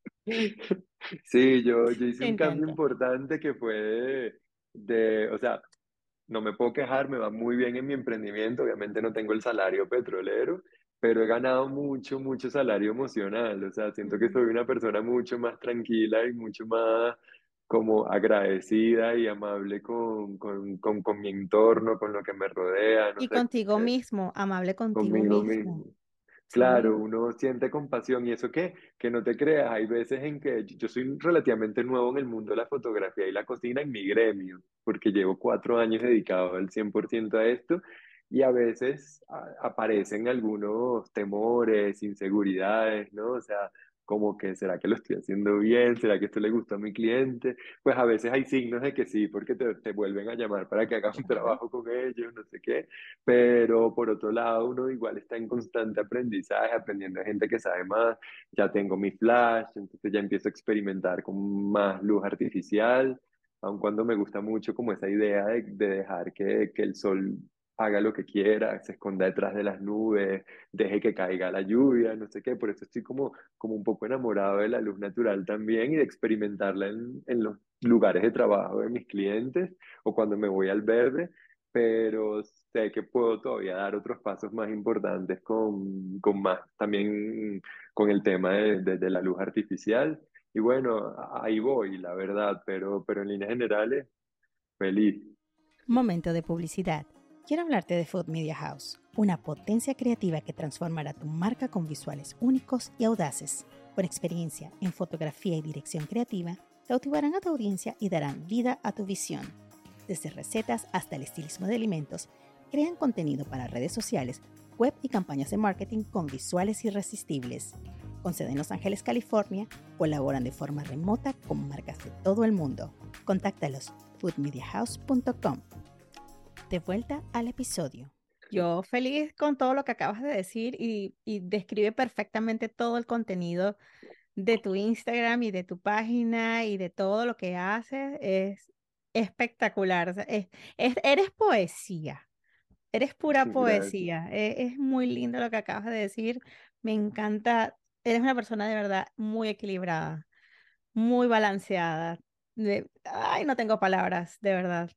Sí, yo, yo hice Me un cambio encanta. importante que fue de, de, o sea, no me puedo quejar, me va muy bien en mi emprendimiento. Obviamente no tengo el salario petrolero, pero he ganado mucho, mucho salario emocional. O sea, siento que soy Ujú. una persona mucho más tranquila y mucho más como agradecida y amable con, con, con, con mi entorno, con lo que me rodea, no Y sé, como contigo que mismo, amable contigo conmigo mismo. mismo. Claro, Sí. uno siente compasión y eso que, que no te creas, hay veces en que yo yo soy relativamente nuevo en el mundo de la fotografía y la cocina en mi gremio, porque llevo cuatro años dedicado al cien por ciento a esto, y a veces a- aparecen algunos temores, inseguridades, ¿no? O sea, como que, ¿será que lo estoy haciendo bien? ¿Será que esto le gusta a mi cliente? Pues a veces hay signos de que sí, porque te, te vuelven a llamar para que hagas un Claro. trabajo con ellos, no sé qué. Pero por otro lado, uno igual está en constante aprendizaje, aprendiendo de gente que sabe más. Ya tengo mi flash, entonces ya empiezo a experimentar con más luz artificial, aun cuando me gusta mucho como esa idea de, de dejar que, que el sol haga lo que quiera, se esconda detrás de las nubes, deje que caiga la lluvia, no sé qué. Por eso estoy como, como un poco enamorado de la luz natural también y de experimentarla en, en los lugares de trabajo de mis clientes o cuando me voy al verde, pero sé sé que puedo todavía dar otros pasos más importantes con, con más, también con el tema de, de- de la luz artificial. Y bueno, ahí voy, la verdad, pero, pero en líneas generales, feliz. Momento de publicidad. Quiero hablarte de Food Media House, una potencia creativa que transformará tu marca con visuales únicos y audaces. Con experiencia en fotografía y dirección creativa, cautivarán a tu audiencia y darán vida a tu visión. Desde recetas hasta el estilismo de alimentos, crean contenido para redes sociales, web y campañas de marketing con visuales irresistibles. Con sede en Los Ángeles, California, colaboran de forma remota con marcas de todo el mundo. Contáctalos food media house punto com. De vuelta al episodio. Yo feliz con todo lo que acabas de decir y, y describe perfectamente todo el contenido de tu Instagram y de tu página y de todo lo que haces. Es espectacular. O sea, es- es- eres poesía, eres pura Gracias. poesía. E- Es, muy lindo lo que acabas de decir. Me encanta. Eres una persona de verdad muy equilibrada, muy balanceada. De- ay, no tengo palabras, de verdad.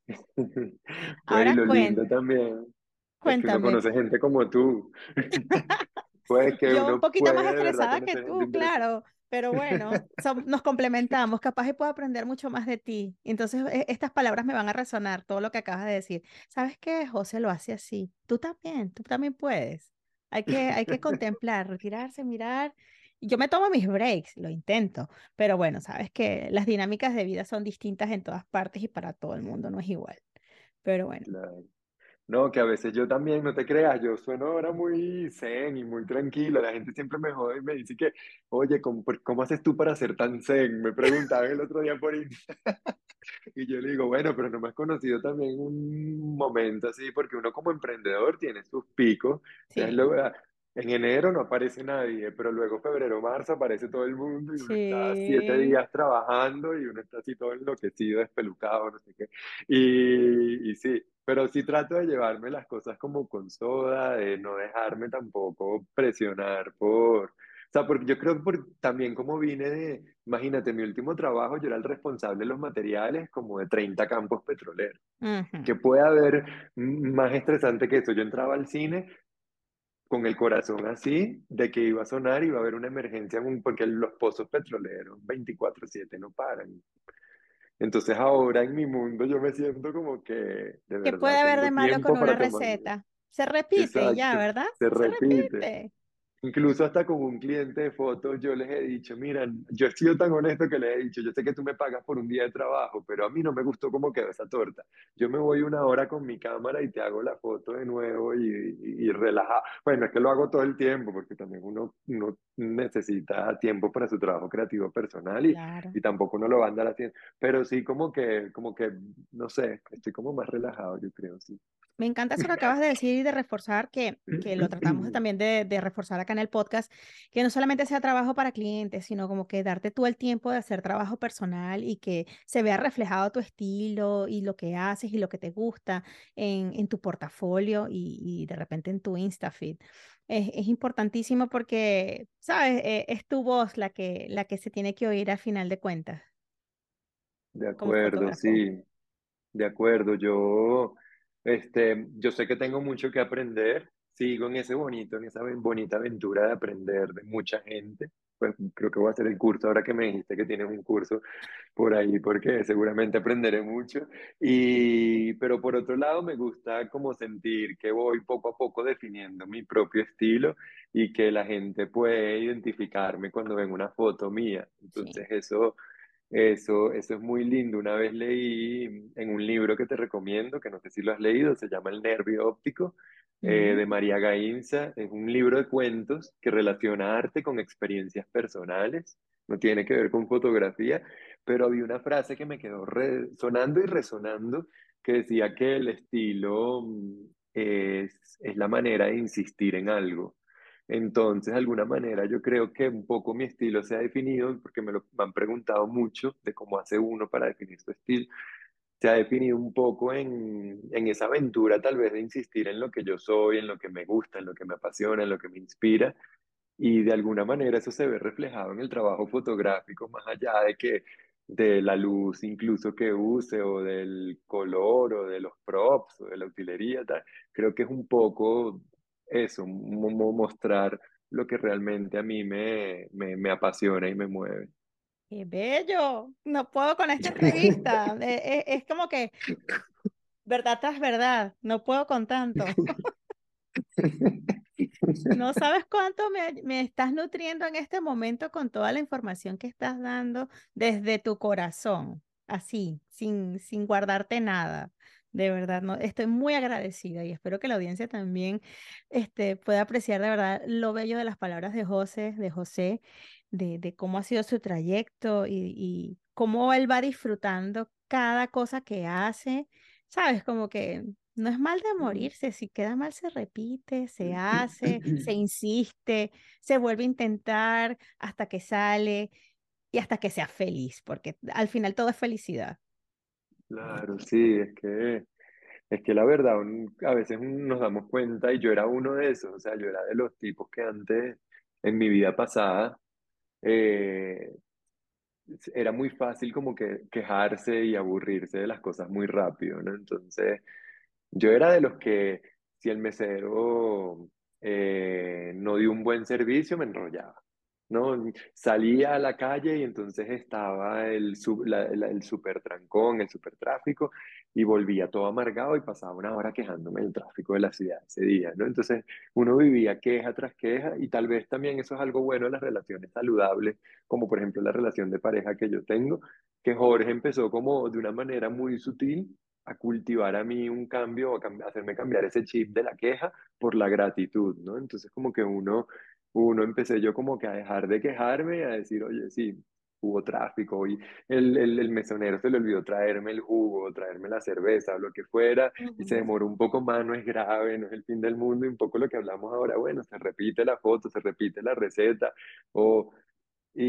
Pues y Ahora lo lindo cuen- también es que uno cuéntame. conoce gente como tú. Pues que Yo un uno poquito más puede de verdad estresada que conocer gente tú, interesante. claro, pero bueno, som- nos complementamos. Capaz y puedo aprender mucho más de ti. Entonces, e- estas palabras me van a resonar, todo lo que acabas de decir. ¿Sabes qué? José lo hace así. Tú también, tú también puedes. Hay que, hay que contemplar, retirarse, mirar. Yo me tomo mis breaks, lo intento, pero bueno, sabes que las dinámicas de vida son distintas en todas partes y para todo el mundo no es igual. Pero bueno, Claro. No, que a veces yo también, no te creas, yo sueno ahora muy zen y muy tranquilo. La gente siempre me jode y me dice que, oye, ¿cómo, por- cómo haces tú para ser tan zen? Me preguntaban el otro día por Instagram. Y yo le digo, bueno, pero no me has conocido también un momento así, porque uno como emprendedor tiene sus picos. Entonces, sí, luego, ah, en enero no aparece nadie, pero luego febrero, marzo aparece todo el mundo y uno está siete sí. días trabajando y uno está así todo enloquecido, espelucado, no sé qué. Y, y sí, pero sí trato de llevarme las cosas como con soda, de no dejarme tampoco presionar por... O sea, porque yo creo que por- también como vine de, imagínate, mi último trabajo, yo era el responsable de los materiales como de treinta campos petroleros. Ujú, ¿Qué puede haber m- más estresante que eso? Yo entraba al cine con el corazón así, de que iba a sonar, iba a haber una emergencia, en un- porque los pozos petroleros veinticuatro siete no paran. Entonces ahora en mi mundo yo me siento como que de ¿Qué puede verdad haber de tengo malo con tiempo una para tomar. receta? Se repite y ya, Exacto, ¿verdad? se Se repite. repite. Incluso hasta con un cliente de fotos yo les he dicho, mira, yo he sido tan honesto que les he dicho, yo sé que tú me pagas por un día de trabajo, pero a mí no me gustó cómo quedó esa torta. Yo me voy una hora con mi cámara y te hago la foto de nuevo y, y, y relajado. Bueno, es que lo hago todo el tiempo porque también uno, uno necesita tiempo para su trabajo creativo personal y, Claro. y tampoco uno lo va a andar haciendo. Pero sí como que, como que, no sé, estoy como más relajado, yo creo, sí. Me encanta eso que acabas de decir y de reforzar, que, que lo tratamos de- también de, de reforzar acá en el podcast, que no solamente sea trabajo para clientes, sino como que darte tú el tiempo de hacer trabajo personal y que se vea reflejado tu estilo y lo que haces y lo que te gusta en, en tu portafolio y, y de repente en tu InstaFeed. Es, es importantísimo porque, ¿sabes? Eh, es tu voz la que, la que se tiene que oír al final de cuentas De como acuerdo, fotógrafo. sí. De acuerdo, yo, este, yo sé que tengo mucho que aprender, sigo en ese bonito, en esa ben- bonita aventura de aprender de mucha gente. Pues creo que voy a hacer el curso ahora que me dijiste que tienes un curso por ahí, porque seguramente aprenderé mucho. Y, pero por otro lado, me gusta como sentir que voy poco a poco definiendo mi propio estilo y que la gente puede identificarme cuando ven una foto mía. Sí. Entonces, eso eso, eso es muy lindo. Una vez leí en un libro que te recomiendo, que no sé si lo has leído, se llama El nervio óptico, eh, Mm, de María Gainza. Es un libro de cuentos que relaciona arte con experiencias personales. No tiene que ver con fotografía, pero había una frase que me quedó re- sonando y resonando que decía que el estilo mm, es, es la manera de insistir en algo. Entonces, de alguna manera, yo creo que un poco mi estilo se ha definido, porque me lo me han preguntado mucho de cómo hace uno para definir su estilo. Se ha definido un poco en, en esa aventura, tal vez, de insistir en lo que yo soy, en lo que me gusta, en lo que me apasiona, en lo que me inspira. Y de alguna manera eso se ve reflejado en el trabajo fotográfico, más allá de que de la luz incluso que use o del color o de los props o de la utilería, tal. Creo que es un poco eso, mo- mo- mostrar lo que realmente a mí me, me, me apasiona y me mueve. ¡Qué bello! No puedo con esta entrevista. Eh, eh, Es, como que verdad tras verdad. No puedo con tanto. No sabes cuánto me, me estás nutriendo en este momento con toda la información que estás dando desde tu corazón, así, sin, sin guardarte nada. De verdad, no, estoy muy agradecida y espero que la audiencia también este, pueda apreciar de verdad lo bello de las palabras de José, de José, de, de cómo ha sido su trayecto y, y cómo él va disfrutando cada cosa que hace. Sabes, como que no es mal de morirse, si queda mal se repite, se hace, se insiste, se vuelve a intentar hasta que sale y hasta que sea feliz, porque al final todo es felicidad. Claro, sí, es que, es que la verdad, un- a veces un- nos damos cuenta, y yo era uno de esos, o sea, yo era de los tipos que antes, en mi vida pasada, eh, era muy fácil como que quejarse y aburrirse de las cosas muy rápido, ¿no? Entonces, yo era de los que si el mesero eh, no dio un buen servicio, me enrollaba, ¿no? Salía a la calle y entonces estaba el, su- la- la- el super trancón, el super tráfico, y volvía todo amargado y pasaba una hora quejándome del tráfico de la ciudad ese día, ¿no? Entonces uno vivía queja tras queja y tal vez también eso es algo bueno en las relaciones saludables, como por ejemplo la relación de pareja que yo tengo, que Jorge empezó como de una manera muy sutil a cultivar a mí un cambio, a cam- a hacerme cambiar ese chip de la queja por la gratitud, ¿no? Entonces como que uno, uno empecé yo como que a dejar de quejarme, a decir, oye, sí, hubo tráfico y el, el, el mesonero se le olvidó traerme el jugo, traerme la cerveza, o lo que fuera, y se Ujú. demoró un poco más, no es grave, no es el fin del mundo, y un poco lo que hablamos ahora, bueno, se repite la foto, se repite la receta, o y,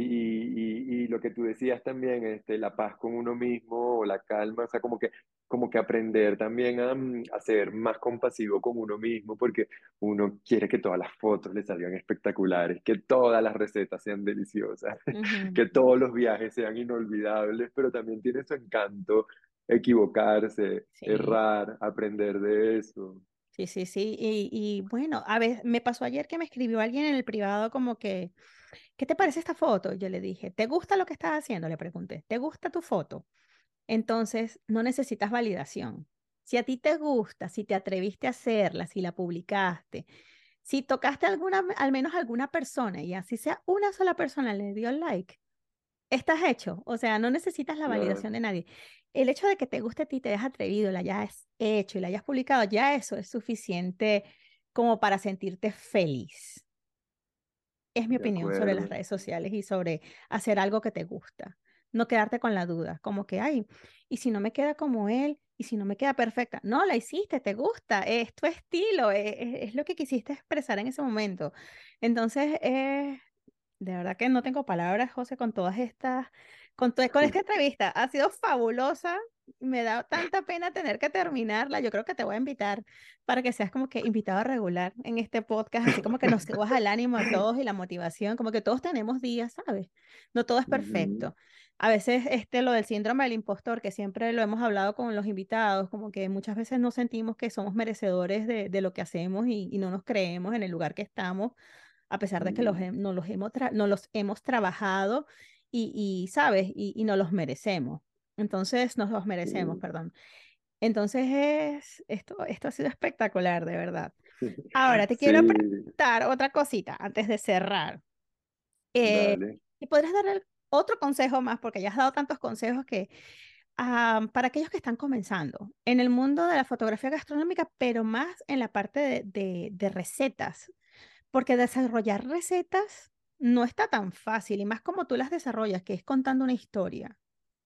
y, y, y lo que tú decías también, este, la paz con uno mismo o la calma, o sea, como que, como que aprender también a, mm, a ser más compasivo con uno mismo, porque uno quiere que todas las fotos le salgan espectaculares, que todas las recetas sean deliciosas, Ujú. que todos los viajes sean inolvidables, pero también tiene su encanto equivocarse, Sí, errar, aprender de eso. sí, sí, sí. Y, y bueno, a ver, me pasó ayer que me escribió alguien en el privado como que, ¿qué te parece esta foto? Yo le dije, ¿te gusta lo que estás haciendo? Le pregunté, ¿te gusta tu foto? Entonces, no necesitas validación. Si a ti te gusta, si te atreviste a hacerla, si la publicaste, si tocaste alguna, al menos alguna persona y así sea una sola persona le dio like, estás hecho. O sea, no necesitas la Claro, validación de nadie. El hecho de que te guste a ti, te hayas atrevido, la hayas hecho y la hayas publicado, ya eso es suficiente como para sentirte feliz. Es mi de opinión sobre las acuerdo. redes sociales y sobre hacer algo que te gusta. No quedarte con la duda, como que, ay, ¿y si no me queda como él? ¿Y si no me queda perfecta? No, la hiciste, te gusta, es tu estilo, es, es- es lo que quisiste expresar en ese momento. Entonces, eh, de verdad que no tengo palabras, José, con todas estas, con, to- con esta entrevista. Ha sido fabulosa. Me da tanta pena tener que terminarla. Yo creo que te voy a invitar para que seas como que invitado regular en este podcast, así como que nos subas el ánimo a todos y la motivación, como que todos tenemos días, ¿sabes? No todo es Ujú, perfecto. A veces este, lo del síndrome del impostor, que siempre lo hemos hablado con los invitados, como que muchas veces no sentimos que somos merecedores de, de lo que hacemos y, y no nos creemos en el lugar que estamos a pesar de que los, ujú. he- no los hemos, tra- no los hemos trabajado y, y, ¿sabes? Y, y no los merecemos. Entonces, nos los merecemos, Sí. perdón. Entonces, es, esto, esto ha sido espectacular, de verdad. Ahora, te quiero Sí, preguntar otra cosita antes de cerrar. Eh, dale. ¿y podrías dar otro consejo más? Porque ya has dado tantos consejos que ah, para aquellos que están comenzando en el mundo de la fotografía gastronómica, pero más en la parte de, de de recetas. Porque desarrollar recetas no está tan fácil, y más como tú las desarrollas, que es contando una historia.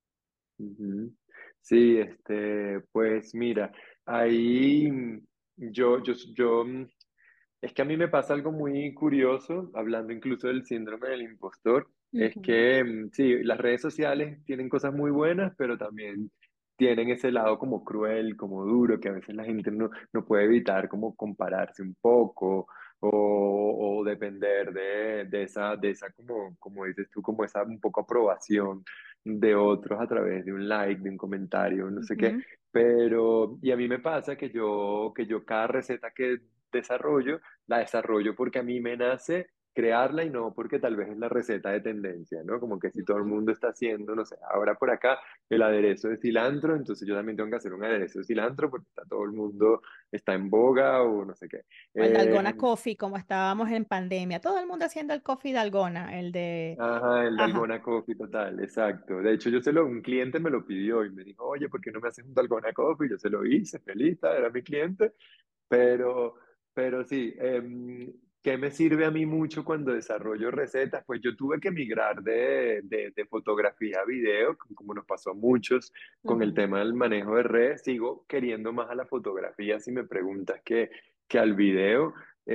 Ujú. Sí, este, pues mira, ahí mm, yo, yo, yo, mm, es que a mí me pasa algo muy curioso, hablando incluso del síndrome del impostor, es Ujú, que mm, sí, las redes sociales tienen cosas muy buenas, pero también tienen ese lado como cruel, como duro, que a veces la gente no, no puede evitar como compararse un poco o, o depender de, de esa, de esa como, como dices tú, como esa un poco aprobación. de otros a través de un like, de un comentario, no sé qué. Ujú, Pero, y a mí me pasa que yo, que yo cada receta que desarrollo, la desarrollo porque a mí me nace crearla y no porque tal vez es la receta de tendencia, ¿no? Como que si todo el ujú. mundo está haciendo, no sé, ahora por acá el aderezo de cilantro, entonces yo también tengo que hacer un aderezo de cilantro porque está todo el mundo, está en boga o no sé qué. O el Eh, Dalgona Coffee, como estábamos en pandemia. Todo el mundo haciendo el coffee Dalgona, el de... Ajá, el Ajá. Dalgona Coffee total, exacto. De hecho, yo se lo, un cliente me lo pidió y me dijo, oye, ¿por qué no me haces un Dalgona Coffee? Yo se lo hice, feliz, era mi cliente. Pero, pero sí, em, ¿qué me sirve a mí mucho cuando desarrollo recetas? Pues yo tuve que migrar de, de, de fotografía a video, como nos pasó a muchos con el Ujú, tema del manejo de redes. Sigo queriendo más a la fotografía, si me preguntas, que, que al video.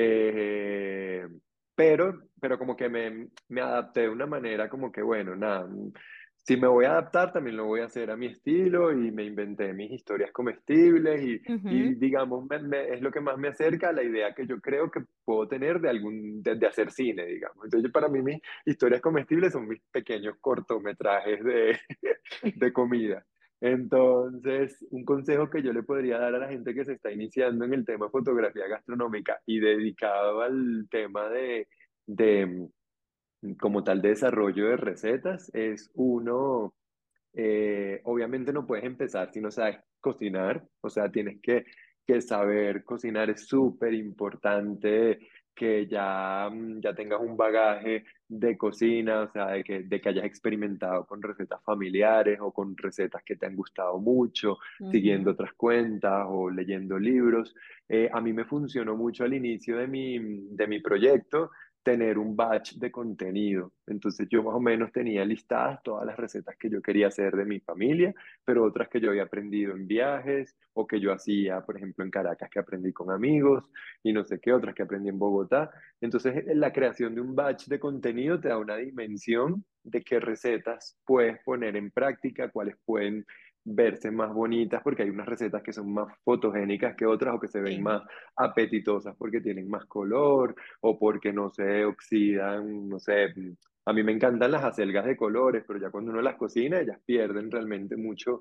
Eh, pero, pero como que me, me adapté de una manera como que, bueno, nada, si me voy a adaptar, también lo voy a hacer a mi estilo y me inventé mis historias comestibles y y ujú, digamos, me- me- es lo que más me acerca a la idea que yo creo que puedo tener de algún, de, de hacer cine, digamos. Entonces, para mí, mis historias comestibles son mis pequeños cortometrajes de, de comida. Entonces, un consejo que yo le podría dar a la gente que se está iniciando en el tema de fotografía gastronómica y dedicado al tema de, de como tal de desarrollo de recetas es uno eh, obviamente no puedes empezar si no sabes cocinar, o sea, tienes que, que saber cocinar, es súper importante que ya, mm, ya tengas un bagaje de cocina, o sea, de que, de que hayas experimentado con recetas familiares o con recetas que te han gustado mucho, siguiendo ujú, otras cuentas o leyendo libros. Eh, a mí me funcionó mucho al inicio de mi, de mi proyecto tener un batch de contenido. Entonces yo más o menos tenía listadas todas las recetas que yo quería hacer de mi familia, pero otras que yo había aprendido en viajes o que yo hacía, por ejemplo, en Caracas, que aprendí con amigos y no sé qué, otras que aprendí en Bogotá. Entonces eh, la creación de un batch de contenido te da una dimensión de qué recetas puedes poner en práctica, cuáles pueden verse más bonitas, porque hay unas recetas que son más fotogénicas que otras o que se ven sí. más apetitosas porque tienen más color o porque no se oxidan, no sé. A mí me encantan las acelgas de colores, pero ya cuando uno las cocina, ellas pierden realmente mucho,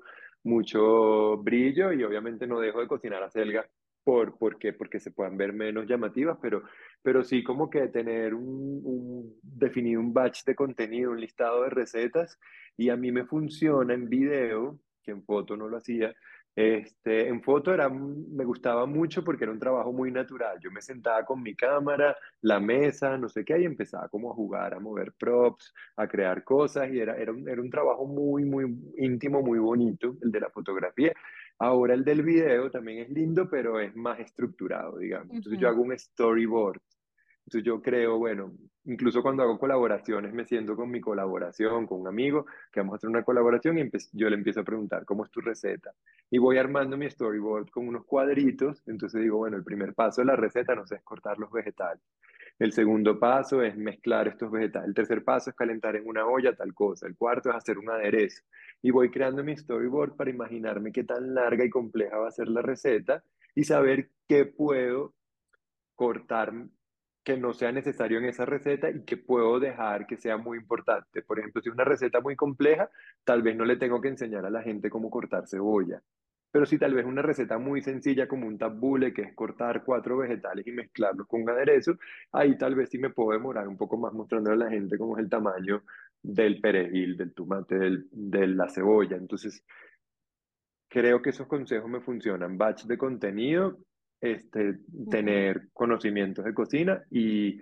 mucho brillo y obviamente no dejo de cocinar acelgas por, porque, porque se puedan ver menos llamativas, pero, pero sí como que tener un, un, definir un batch de contenido, un listado de recetas y a mí me funciona en video, que en foto no lo hacía. Este, en foto era, me gustaba mucho porque era un trabajo muy natural. Yo me sentaba con mi cámara, la mesa, no sé qué, y empezaba como a jugar, a mover props, a crear cosas, y era, era un, era un trabajo muy, muy íntimo, muy bonito, el de la fotografía. Ahora el del video también es lindo, pero es más estructurado, digamos. Entonces yo Ujú, hago un storyboard. Entonces yo creo, bueno, incluso cuando hago colaboraciones, me siento con mi colaboración, con un amigo, que vamos a hacer una colaboración y empe- yo le empiezo a preguntar, ¿cómo es tu receta? Y voy armando mi storyboard con unos cuadritos, entonces digo, bueno, el primer paso de la receta, no sé, es cortar los vegetales. El segundo paso es mezclar estos vegetales. El tercer paso es calentar en una olla tal cosa. El cuarto es hacer un aderezo. Y voy creando mi storyboard para imaginarme qué tan larga y compleja va a ser la receta y saber qué puedo cortar que no sea necesario en esa receta y que puedo dejar que sea muy importante. Por ejemplo, si es una receta muy compleja, tal vez no le tengo que enseñar a la gente cómo cortar cebolla. Pero si tal vez una receta muy sencilla como un tabule, que es cortar cuatro vegetales y mezclarlos con un aderezo, ahí tal vez sí me puedo demorar un poco más mostrándole a la gente cómo es el tamaño del perejil, del tomate, del, de la cebolla. Entonces, creo que esos consejos me funcionan. Batch de contenido, este, ujú. tener conocimientos de cocina y,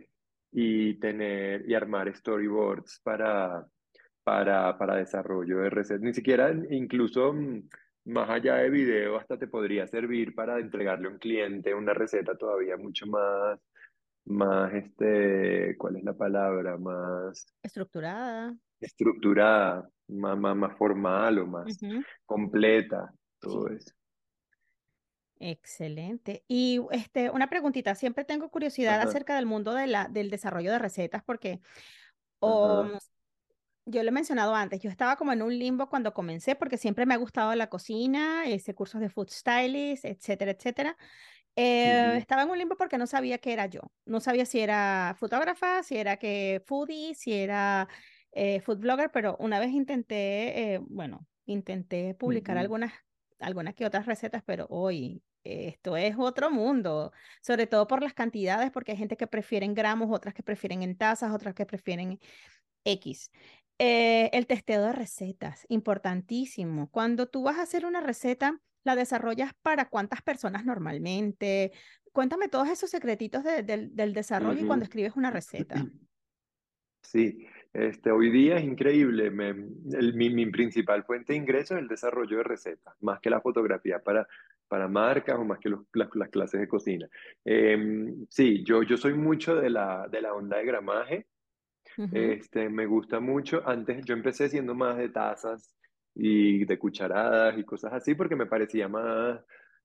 y tener y armar storyboards para, para, para desarrollo de recetas. Ni siquiera, incluso mm, más allá de video, hasta te podría servir para entregarle a un cliente una receta todavía mucho más, más, este, ¿cuál es la palabra? Más Estructurada. estructurada, más, más, más formal o más Ujú, completa, todo sí. eso. Excelente. Y este, una preguntita, siempre tengo curiosidad Ajá, acerca del mundo de la, del desarrollo de recetas porque ajá, um, yo lo he mencionado antes, yo estaba como en un limbo cuando comencé porque siempre me ha gustado la cocina, hice cursos de food stylist, etcétera, etcétera. Eh, ujú, estaba en un limbo porque no sabía qué era yo. No sabía si era fotógrafa, si era que foodie, si era eh, food blogger, pero una vez intenté, eh, bueno, intenté publicar Ujú. algunas, algunas que otras recetas, pero hoy esto es otro mundo, sobre todo por las cantidades, porque hay gente que prefiere en gramos, otras que prefieren en tazas, otras que prefieren X. Eh, el testeo de recetas, importantísimo. Cuando tú vas a hacer una receta, ¿la desarrollas para cuántas personas normalmente? Cuéntame todos esos secretitos de- del del desarrollo y cuando Ujú. escribes una receta. Sí, este, hoy día es increíble. Me- el- mi, mi principal fuente de ingreso es el desarrollo de recetas, más que la fotografía para, para marcas o más que los- las, las clases de cocina. Em, sí, yo, yo soy mucho de la, de la onda de gramaje. Ujú, Este, me gusta mucho. Antes yo empecé siendo más de tazas y de cucharadas y cosas así porque me parecía más,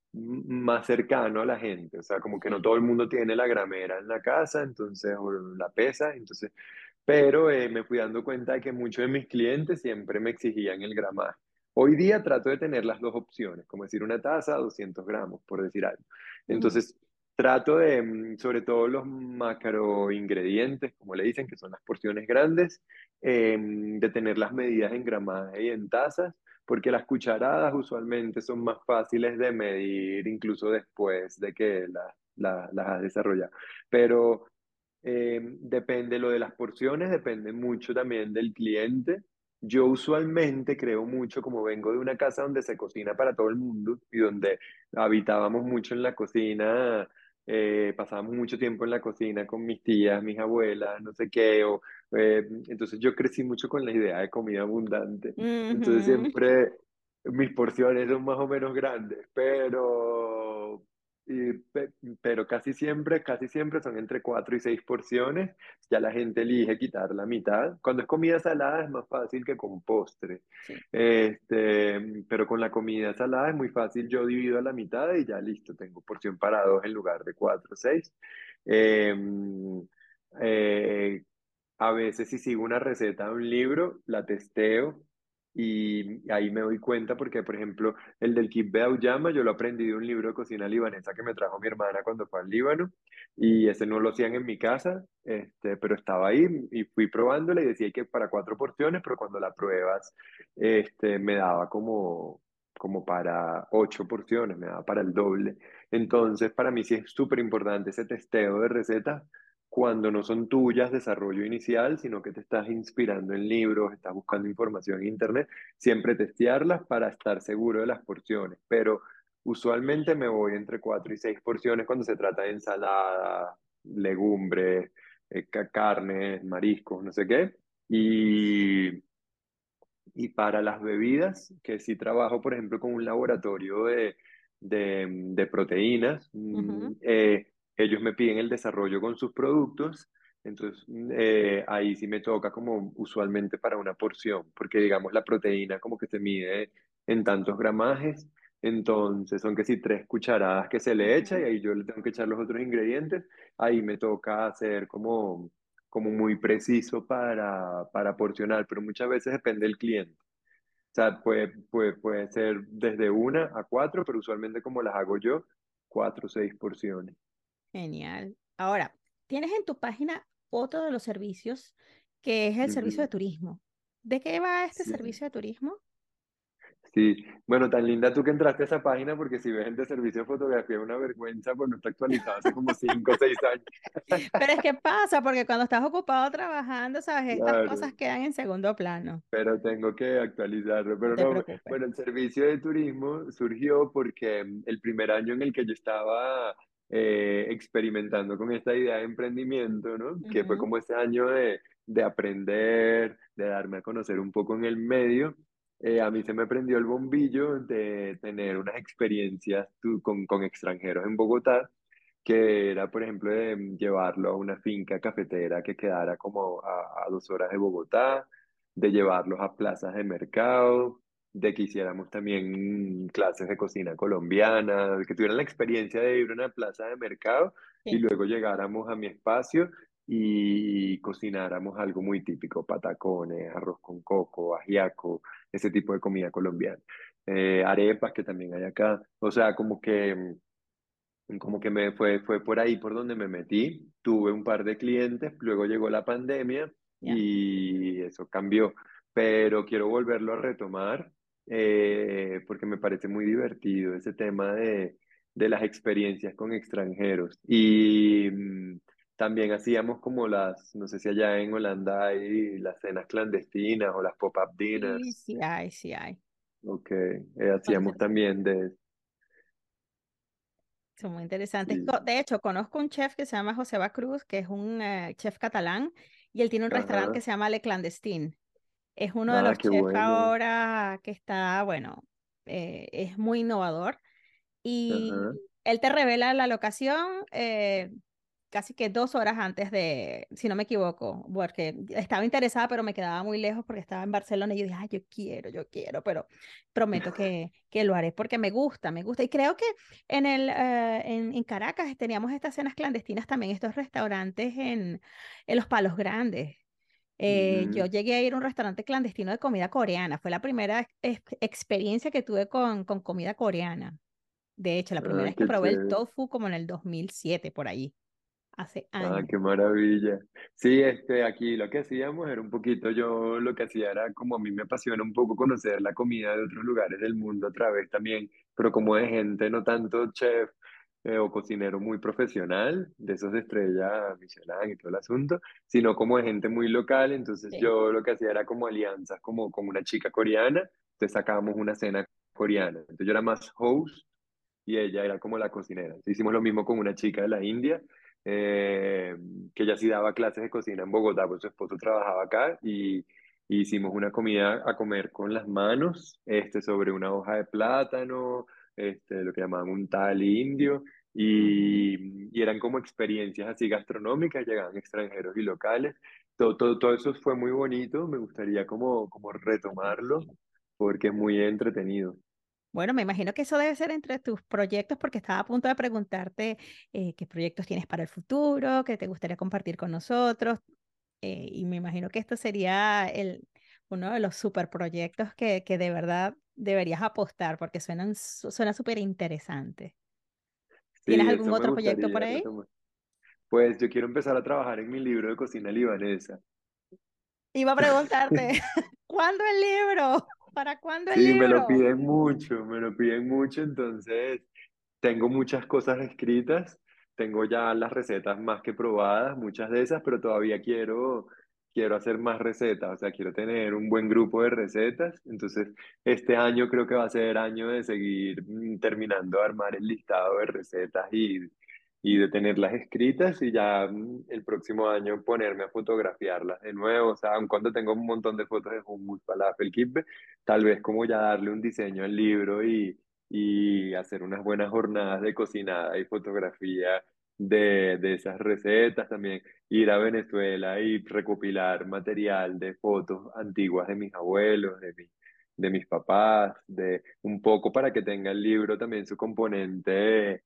más cercano a la gente. O sea, como que no sí. todo el mundo tiene la gramera en la casa, entonces, o la pesa, entonces pero eh, me fui dando cuenta de que muchos de mis clientes siempre me exigían el gramaje. Hoy día trato de tener las dos opciones, como decir una taza, doscientos gramos, por decir algo. Ujú, Entonces, trato de, mm, sobre todo los macroingredientes, como le dicen, que son las porciones grandes, eh, de tener las medidas en gramaje y en tazas, porque las cucharadas usualmente son más fáciles de medir incluso después de que la- la- las has desarrollado. Pero eh, depende lo de las porciones, depende mucho también del cliente. Yo usualmente creo mucho, como vengo de una casa donde se cocina para todo el mundo y donde habitábamos mucho en la cocina, eh, pasábamos mucho tiempo en la cocina con mis tías, mis abuelas, no sé qué, o, eh, entonces yo crecí mucho con la idea de comida abundante. Entonces ujú, siempre mis porciones son más o menos grandes, pero y pe- pero casi siempre, casi siempre son entre cuatro y seis porciones. Ya la gente elige quitar la mitad. Cuando es comida salada es más fácil que con postre. sí. Este, pero con la comida salada es muy fácil. Yo divido a la mitad y ya listo, tengo porción para dos en lugar de cuatro o seis. Eh, eh, a veces si sigo una receta de un libro, la testeo y ahí me doy cuenta porque, por ejemplo, el del kibbe auyama yo lo aprendí de un libro de cocina libanesa que me trajo mi hermana cuando fue al Líbano y ese no lo hacían en mi casa, este, pero estaba ahí y fui probándola y decía que para cuatro porciones, pero cuando la pruebas, este, me daba como, como para ocho porciones, me daba para el doble. Entonces, para mí sí es súper importante ese testeo de recetas cuando no son tuyas, desarrollo inicial, sino que te estás inspirando en libros, estás buscando información en internet, siempre testearlas para estar seguro de las porciones. Pero usualmente me voy entre cuatro y seis porciones cuando se trata de ensalada, legumbres, eh, ca- carnes, mariscos, no sé qué. Y y para las bebidas, que sí trabajo, por ejemplo, con un laboratorio de, de, de proteínas, mm, Ujú, eh, ellos me piden el desarrollo con sus productos, entonces mm, eh, ahí sí me toca como usualmente para una porción, porque digamos la proteína como que se mide en tantos gramajes, entonces son que si tres cucharadas que se le echa y ujú. ahí yo le tengo que echar los otros ingredientes, ahí me toca hacer como como muy preciso para, para porcionar, pero muchas veces depende del cliente. O sea, puede, puede, puede ser desde una a cuatro, pero usualmente como las hago yo, cuatro o seis porciones. Genial. Ahora, tienes en tu página otro de los servicios que es el servicio de Ujú. turismo. ¿De qué va este Sí, servicio de turismo? sí. Bueno, tan linda tú que entraste a esa página porque si ves el de servicio de fotografía es una vergüenza porque no está actualizado hace como cinco o seis años. Pero es que pasa, porque cuando estás ocupado trabajando, sabes, estas cosas Claro. quedan en segundo plano. Pero tengo que actualizarlo. No Pero te no, preocupes. bueno, el servicio de turismo surgió porque mm, el primer año en el que yo estaba eh, experimentando con esta idea de emprendimiento, ¿no? Que fue Ujú, como ese año de, de aprender, de darme a conocer un poco en el medio, eh, a mí se me prendió el bombillo de tener unas experiencias tu- con, con extranjeros en Bogotá que era, por ejemplo, de mm, llevarlo a una finca cafetera que quedara como a, a dos horas de Bogotá, de llevarlos a plazas de mercado, de que hiciéramos también clases de cocina colombiana, de que tuvieran la experiencia de ir a una plaza de mercado y sí. luego llegáramos a mi espacio y cocináramos algo muy típico, patacones, arroz con coco, ajiaco, ese tipo de comida colombiana. Eh, arepas que también hay acá, o sea, como que mm, como que me fue, fue por ahí por donde me metí. Tuve un par de clientes, luego llegó la pandemia Ya. y eso cambió. Pero quiero volverlo a retomar eh, porque me parece muy divertido ese tema de, de las experiencias con extranjeros. Y mm, también hacíamos como las, no sé si allá en Holanda hay las cenas clandestinas o las pop-up Sí, dinners. sí hay, sí hay. Ok, eh, Son hacíamos interesantes. también de... Son muy interesantes. Co- Sí. De hecho, conozco un chef que se llama Joseba Cruz, que es un eh, chef catalán, y él tiene un restaurante que Ajá. se llama Le Clandestine. Es uno de Ah, los qué chefs bueno. ahora que está, bueno, eh, es muy innovador. Y Ajá. él te revela la locación eh, casi que dos horas antes de, si no me equivoco, porque estaba interesada, pero me quedaba muy lejos porque estaba en Barcelona y yo dije, ay, yo quiero, yo quiero, pero prometo que, que lo haré porque me gusta, me gusta. Y creo que en el, eh, en, en Caracas teníamos estas cenas clandestinas también, estos restaurantes en, en Los Palos Grandes. Eh, yo Ujú. llegué a ir a un restaurante clandestino de comida coreana. Fue la primera ex- experiencia que tuve con, con comida coreana. De hecho, la primera Ah, vez que qué probé el chévere. tofu como en el dos mil siete por allí, hace Ah, años. qué maravilla. Sí, este, aquí lo que hacíamos era un poquito, yo lo que hacía era como a mí me apasiona un poco conocer la comida de otros lugares del mundo otra vez también, pero como de gente no tanto chef eh, o cocinero muy profesional, de esos de estrella Michelin y todo el asunto, sino como de gente muy local, entonces Sí. yo lo que hacía era como alianzas como con una chica coreana, entonces sacábamos una cena coreana, entonces yo era más host y ella era como la cocinera. Hicimos lo mismo con una chica de la India, eh, que ella sí daba clases de cocina en Bogotá, pues su esposo trabajaba acá y, y hicimos una comida a comer con las manos, este, sobre una hoja de plátano, este, lo que llamaban un tali indio, Ujú. y, y eran como experiencias así gastronómicas, llegaban extranjeros y locales. Todo, todo, todo eso fue muy bonito, me gustaría como, como Me retomarlo imagino. porque es muy entretenido. Bueno, me imagino que eso debe ser entre tus proyectos, porque estaba a punto de preguntarte eh, qué proyectos tienes para el futuro, qué te gustaría compartir con nosotros. Eh, y me imagino que esto sería el, uno de los super proyectos que, que de verdad deberías apostar, porque suenan, su- suena súper interesante. ¿Tienes Sí, algún eso me otro proyecto por gustaría ahí? retomar. Pues yo quiero empezar a trabajar en mi libro de cocina libanesa. Iba a preguntarte, ¿cuándo el libro? ¿Para cuándo el Sí, me lo libro? piden mucho, me lo piden mucho, entonces tengo muchas cosas escritas, tengo ya las recetas más que probadas, muchas de esas, pero todavía quiero, quiero hacer más recetas, o sea, quiero tener un buen grupo de recetas, entonces este año creo que va a ser año de seguir mm, terminando de armar el listado de recetas y, y de tenerlas escritas y ya mm, el próximo año ponerme a fotografiarlas de nuevo, o sea, aun cuando tengo un montón de fotos de hummus, falafel, kibbeh, tal vez como ya darle un diseño al libro y, y hacer unas buenas jornadas de cocinada y fotografía de, de esas recetas, también ir a Venezuela y recopilar material de fotos antiguas de mis abuelos, de mi- de mis papás, de un poco para que tenga el libro también su componente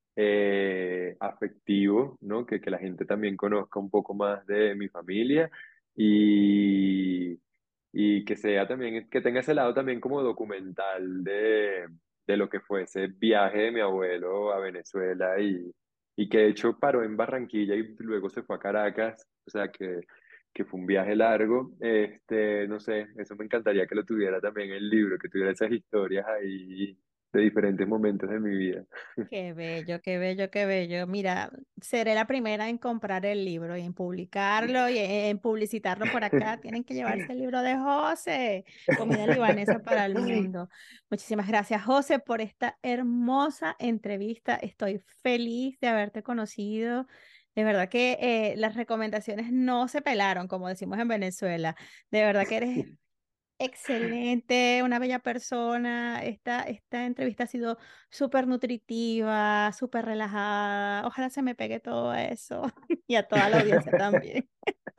eh, afectivo, ¿no? Que, que la gente también conozca un poco más de mi familia y, y que sea también, que tenga ese lado también como documental de, de lo que fue ese viaje de mi abuelo a Venezuela y, y que de hecho paró en Barranquilla y luego se fue a Caracas, o sea que, que fue un viaje largo. Este, no sé, eso me encantaría que lo tuviera también el libro, que tuviera esas historias ahí de diferentes momentos de mi vida. Qué bello, qué bello, qué bello. Mira, seré la primera en comprar el libro y en publicarlo y en publicitarlo por acá. Tienen que llevarse el libro de José, Comida Libanesa para el Mundo. Muchísimas gracias, José, por esta hermosa entrevista. Estoy feliz de haberte conocido. De verdad que eh, las recomendaciones no se pelaron, como decimos en Venezuela. De verdad que eres excelente, una bella persona. Esta, esta entrevista ha sido súper nutritiva, súper relajada. Ojalá se me pegue todo eso y a toda la audiencia también.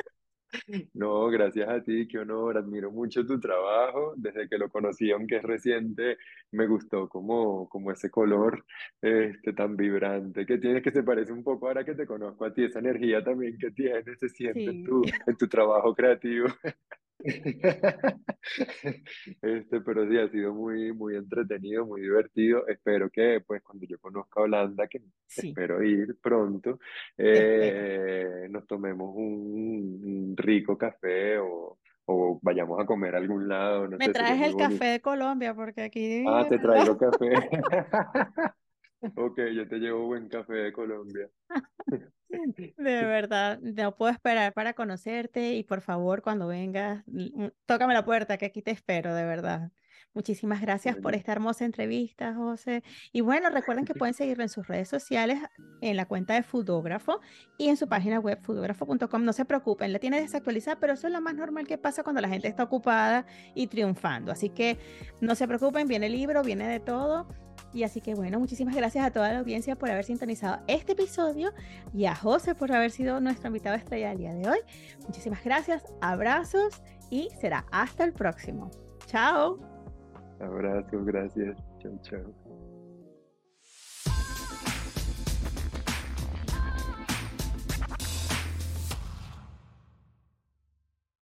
No, gracias a ti, qué honor, admiro mucho tu trabajo. Desde que lo conocí, aunque es reciente, me gustó como, como ese color este, tan vibrante que tienes, que se parece un poco ahora que te conozco a ti, esa energía también que tienes, se siente en Sí. tu, en tu trabajo creativo. Este, pero sí, ha sido muy, muy entretenido, muy divertido. Espero que, pues, cuando yo conozca Holanda, que Sí, espero ir pronto, te espero. eh, nos tomemos un, un rico café o, o vayamos a comer a algún lado, no Me sé, sería traes muy el café bonito. de Colombia porque aquí, Ah, de te verdad. traigo café. Ok, yo te llevo buen café de Colombia. De verdad, no puedo esperar para conocerte y por favor, cuando vengas, l- mm, tócame la puerta, que aquí te espero, de verdad. Muchísimas gracias por Bueno, esta hermosa entrevista, José. Y bueno, recuerden que pueden seguirlo en sus redes sociales, en la cuenta de Foodógrafo y en su página web foodógrafo punto com. No se preocupen, la tiene desactualizada, pero eso es lo más normal que pasa cuando la gente está ocupada y triunfando. Así que no se preocupen, viene el libro, viene de todo. Y así que bueno, muchísimas gracias a toda la audiencia por haber sintonizado este episodio y a José por haber sido nuestro invitado estrella del día de hoy. Muchísimas gracias, abrazos y será hasta el próximo. Chao. abrazo, gracias. Chao, chao.